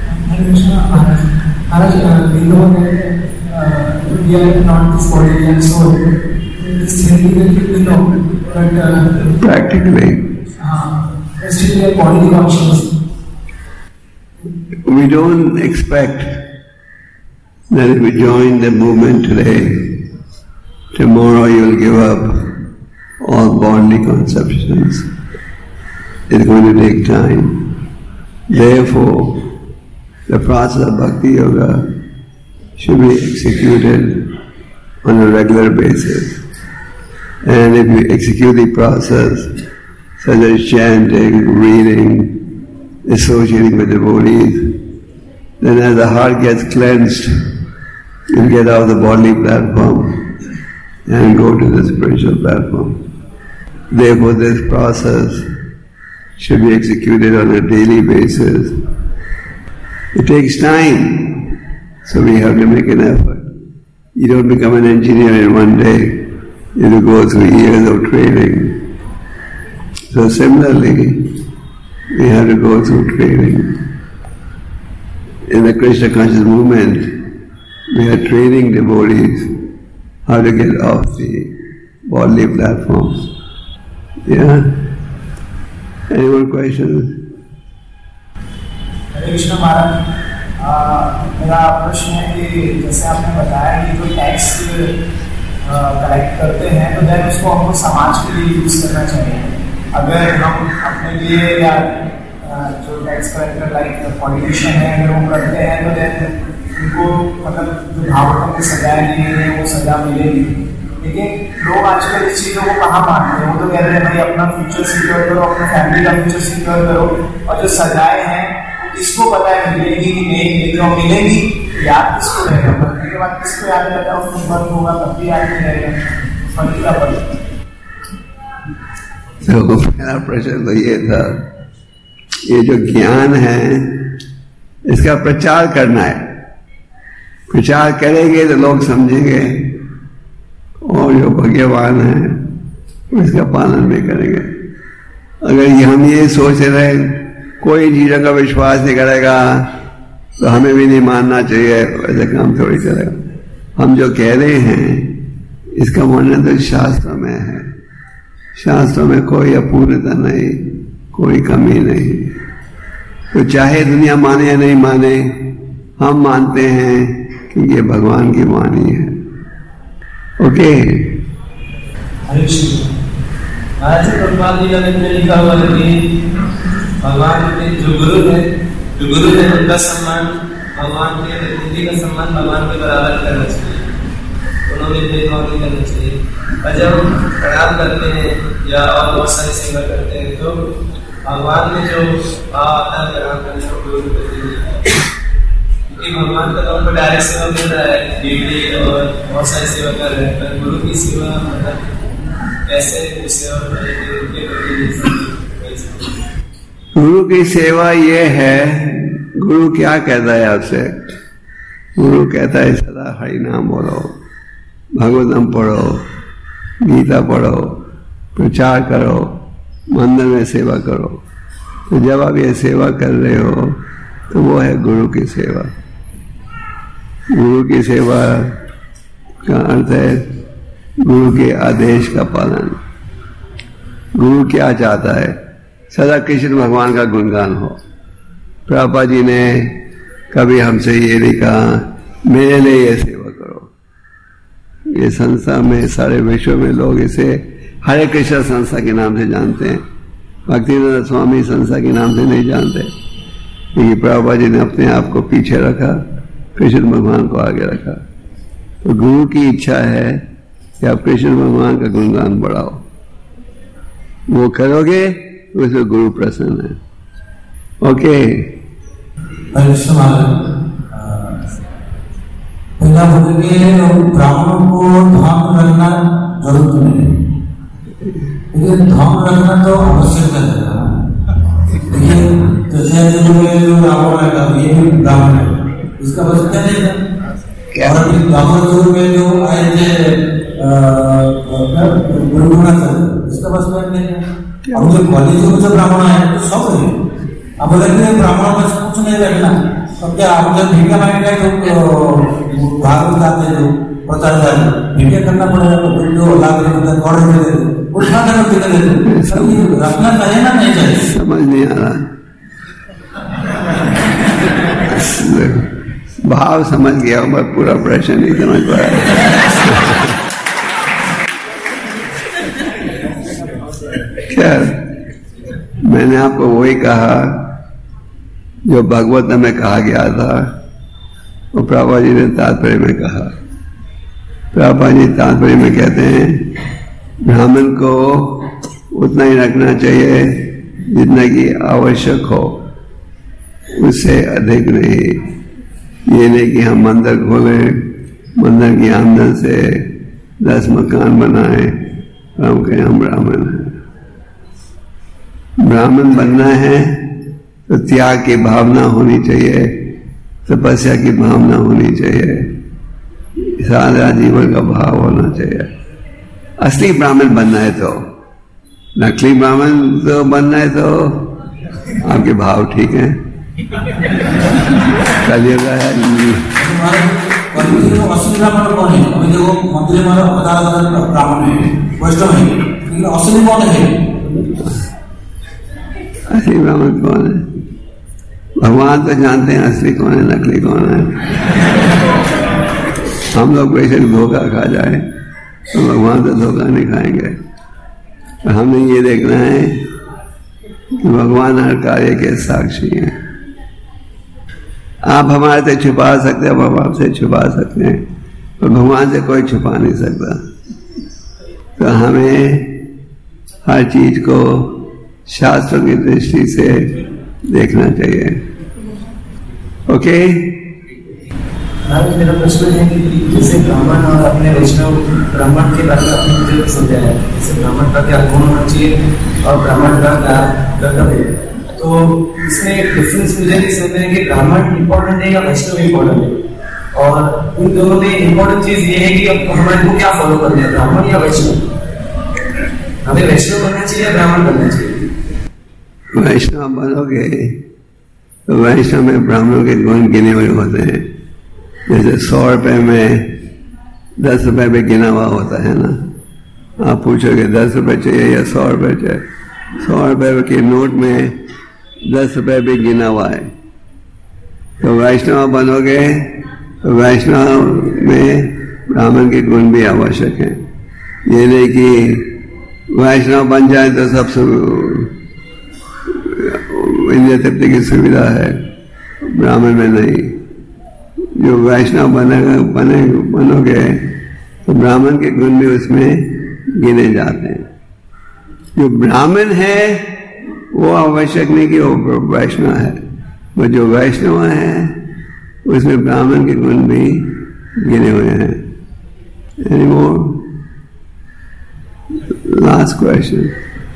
[SPEAKER 1] Practically, we don't expect that if we join the movement today, tomorrow you will give up all bodily conceptions. It's going to take time. Therefore, the process of Bhakti Yoga should be executed on a regular basis. And if you execute the process, such as chanting, reading, associating with devotees, then as the heart gets cleansed, you get off the bodily platform and go to the spiritual platform. Therefore, this process should be executed on a daily basis. It takes time, so we have to make an effort. You don't become an engineer in one day. You have to go through years of training. So similarly, we have to go through training. In the Krishna conscious movement, we are training devotees how to get off the bodily platform. Yeah? Any more questions?
[SPEAKER 6] Hare Krishna महाराज, मेरा प्रश्न है कि जैसे आपने बताया कि जो टैक्स कलेक्ट करते हैं तो देन उसको हमको समाज के लिए यूज करना चाहिए। अगर हम अपने लिए या जो टैक्स कलेक्टर लाइक पॉलिटिशियन है अगर वो करते हैं तो देन उनको मतलब जो भावकों की सजाएं दी गई है वो सजा मिलेगी। लेकिन लोग आजकल इस चीज़ों को कहाँ मानते हैं? वो तो कहते हैं भाई अपना फ्यूचर सिक्योर करो, अपने फैमिली का फ्यूचर सिक्योर करो, और जो सजाएं हैं किसको पता है मिलेगी कि नहीं मिलेगी, और मिलेगी याद किसको रहेगा? मरने के बाद किसको याद रहेगा? उसमें बंद होगा तब भी याद नहीं रहेगा। फल का बल।
[SPEAKER 1] तो मेरा प्रश्न तो ये था, ये जो ज्ञान है इसका प्रचार करना है। प्रचार करेंगे तो लोग समझेंगे और जो भगवान है इसका पालन भी करेंगे। अगर ये हम ये सोच रहे कोई जीवन का विश्वास नहीं करेगा तो हमें भी नहीं मानना चाहिए, ऐसा काम थोड़ी करेगा। हम जो कह रहे हैं इसका वर्णन तो शास्त्रों में है। शास्त्रों में कोई अपूर्णता नहीं, कोई कमी नहीं। तो चाहे दुनिया माने या नहीं माने, हम मानते हैं कि ये भगवान की वाणी है। ओके।
[SPEAKER 7] हरे कृष्ण। आज प्रभुपाद जी ने लिखा हुआ है कि भगवान के जो गुरु है, जो गुरु है उनका सम्मान भगवान के अतिथि का सम्मान भगवान के बराबर करना चाहिए। उन्होंने भेदभाव नहीं करना चाहिए। और जब प्रणाम करते हैं या और बहुत सारी सेवा करते हैं तो भगवान में जो भाव आता है प्रणाम करने को गुरु करते हैं, क्योंकि भगवान का तो उनको डायरेक्ट सेवा मिल रहा है, ड्यूटी और बहुत सारी सेवा कर रहे हैं। पर गुरु की सेवा मतलब कैसे सेवा
[SPEAKER 1] गुरु की सेवा ये है, गुरु क्या कहता है आपसे? गुरु कहता है सदा हरि नाम बोलो, भागवतम पढ़ो, गीता पढ़ो, प्रचार करो, मंदिर में सेवा करो। तो जब आप ये सेवा कर रहे हो तो वो है गुरु की सेवा। गुरु की सेवा का अर्थ है गुरु के आदेश का पालन। गुरु क्या चाहता है? सदा कृष्ण भगवान का गुणगान हो। प्रभुपाद जी ने कभी हमसे ये नहीं कहा मेरे लिए ये सेवा करो। ये संस्था में सारे विश्व में लोग इसे हरे कृष्ण संस्था के नाम से जानते हैं, भक्तिवेदांत स्वामी संस्था के नाम से नहीं जानते। क्योंकि प्रभुपाद जी ने अपने आप को पीछे रखा, कृष्ण भगवान को आगे रखा। तो गुरु की इच्छा है कि आप कृष्ण भगवान का गुणगान बढ़ाओ। वो करोगे तो उसमें गुरु प्रसन्न है। ओके।
[SPEAKER 7] ब्राह्मणों को धाम रखना जरूर नहीं, लेकिन धाम रखना तो आवश्यक है। जैसे जो ब्राह्मण है ये भी ब्राह्मण है, इसका वजह क्या नहीं। और अभी ब्राह्मण में जो आए थे इसका बस नहीं है। अब जो कॉलेज में जो ब्राह्मण है तो सब है। अब बोले ब्राह्मणों में कुछ नहीं रखना तो क्या आप जब भिक्षा मांगेंगे तो भाग जाते हैं, जो प्रचार जाते भिक्षा करना पड़ेगा। तो जो लाभ गौड़ में देते उठा कर देते रखना चाहिए ना नहीं चाहिए?
[SPEAKER 1] समझ नहीं आ रहा। भाव समझ गया मैं, पूरा प्रश्न नहीं समझ पाया। क्या मैंने आपको वही कहा जो भागवत में कहा गया था, वो प्रभुपाद जी ने तात्पर्य में कहा। प्रभुपाद जी तात्पर्य में कहते हैं ब्राह्मण को उतना ही रखना चाहिए जितना कि आवश्यक हो, उससे अधिक नहीं। ये नहीं कि हम मंदिर खोलें, मंदिर की आमदन से दस मकान बनाए, हम कहें हम ब्राह्मण हैं। ब्राह्मण बनना है तो त्याग की भावना होनी चाहिए, तपस्या की भावना होनी चाहिए, सारा जीवन का भाव होना चाहिए। असली ब्राह्मण बनना है तो, नकली ब्राह्मण तो बनना है तो आपके भाव ठीक है। कलिएगा है
[SPEAKER 7] असली ब्राह्मण कौन है? अभी देखो मंदिर में हजार ब्राह्मण है, वैष्णव है, लेकिन असली कौन है?
[SPEAKER 1] असली ब्राह्मण कौन है? भगवान तो जानते हैं असली कौन है, नकली कौन है। हम लोग बेशक धोखा खा जाए तो भगवान तो धोखा नहीं खाएंगे। हमें ये देखना है कि भगवान हर कार्य के साक्षी हैं। आप हमारे से छुपा सकते हैं, हम आपसे छुपा सकते हैं, पर भगवान से कोई छुपा नहीं सकता। तो हमें हर चीज को शास्त्रों की दृष्टि से देखना चाहिए। ओके।
[SPEAKER 7] महाराज मेरा प्रश्न है कि जैसे ब्राह्मण और अपने वैष्णव ब्राह्मण के बारे में अपने बुजुर्ग होते हैं, जैसे ब्राह्मण का क्या गुण होना चाहिए और ब्राह्मण का क्या कर्तव्य है, तो इसमें एक डिफरेंस मुझे नहीं समझ में है कि ब्राह्मण इम्पोर्टेंट है या वैष्णव इम्पोर्टेंट है, और उन दोनों में इम्पोर्टेंट चीज ये है कि अब हमारे को क्या फॉलो करना है, ब्राह्मण या वैष्णव, हमें वैष्णव बनना चाहिए या ब्राह्मण बनना चाहिए।
[SPEAKER 1] वैष्णव बनोगे तो वैष्णव में ब्राह्मणों के गुण गिने हुए होते हैं, जैसे सौ रुपए में दस रुपए पे गिना हुआ होता है ना। आप पूछोगे दस रुपए चाहिए या सौ रुपए चाहिए, सौ रुपए के नोट में दस रुपए भी गिना हुआ है। तो वैष्णव बनोगे तो वैष्णव में ब्राह्मण के गुण भी आवश्यक है। ये नहीं कि वैष्णव बन जाए तो सब इंद्रिय तृप्ति की सुविधा है, ब्राह्मण में नहीं। जो वैष्णव बनेगा बने बनोगे तो ब्राह्मण के गुण भी उसमें गिने जाते हैं। जो ब्राह्मण है वो आवश्यक नहीं कि वो वैष्णव है, वो जो वैष्णव है उसमें ब्राह्मण के गुण भी गिने हुए हैं। Any more? Last question.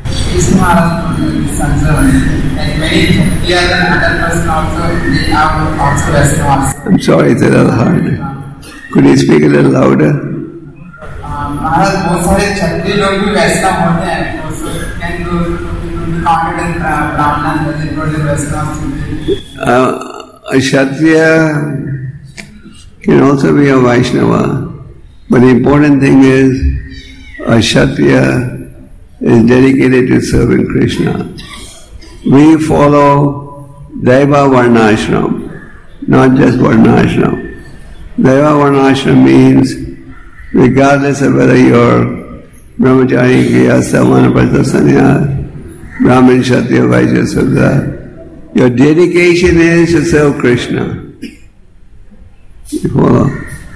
[SPEAKER 1] I'm sorry, it's a little hard. Could you speak a little louder?
[SPEAKER 6] महाराज बहुत सारे क्षत्रिय लोग भी वैष्णव होते हैं, can you counted in Brahmin as including Vaishnava?
[SPEAKER 1] A Kshatriya can also be a Vaishnava, but the important thing is a Kshatriya is dedicated to serving Krishna. We follow Daiva Varnashram, not just Varnashram. Daiva Varnashram means regardless of whether you're Brahmachari, Grihastha, Vanaprastha, Sannyas, Brahmin, Kshatriya, Vaishya, Sudra, your dedication is to serve Krishna. You follow?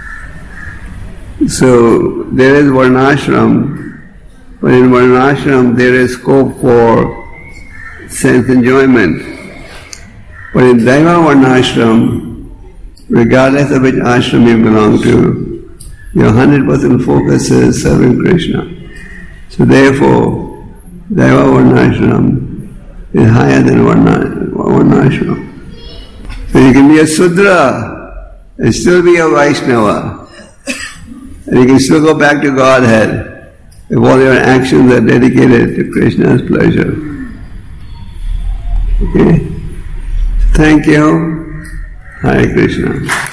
[SPEAKER 1] So there is Varnashram, but in Varnashram there is scope for sense enjoyment. But in Daiva Varnashram, regardless of which ashram you belong to, your one hundred percent focus is serving Krishna. So therefore, Daiva Varnashram is higher than Varnashram. So you can be a Sudra and still be a Vaishnava. And you can still go back to Godhead if all your actions are dedicated to Krishna's pleasure. Okay? Thank you. Hare Krishna.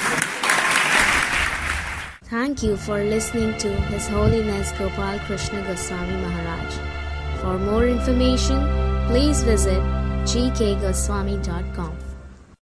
[SPEAKER 8] Thank you for listening to His Holiness Gopal Krishna Goswami Maharaj. For more information, please visit g k goswami dot com.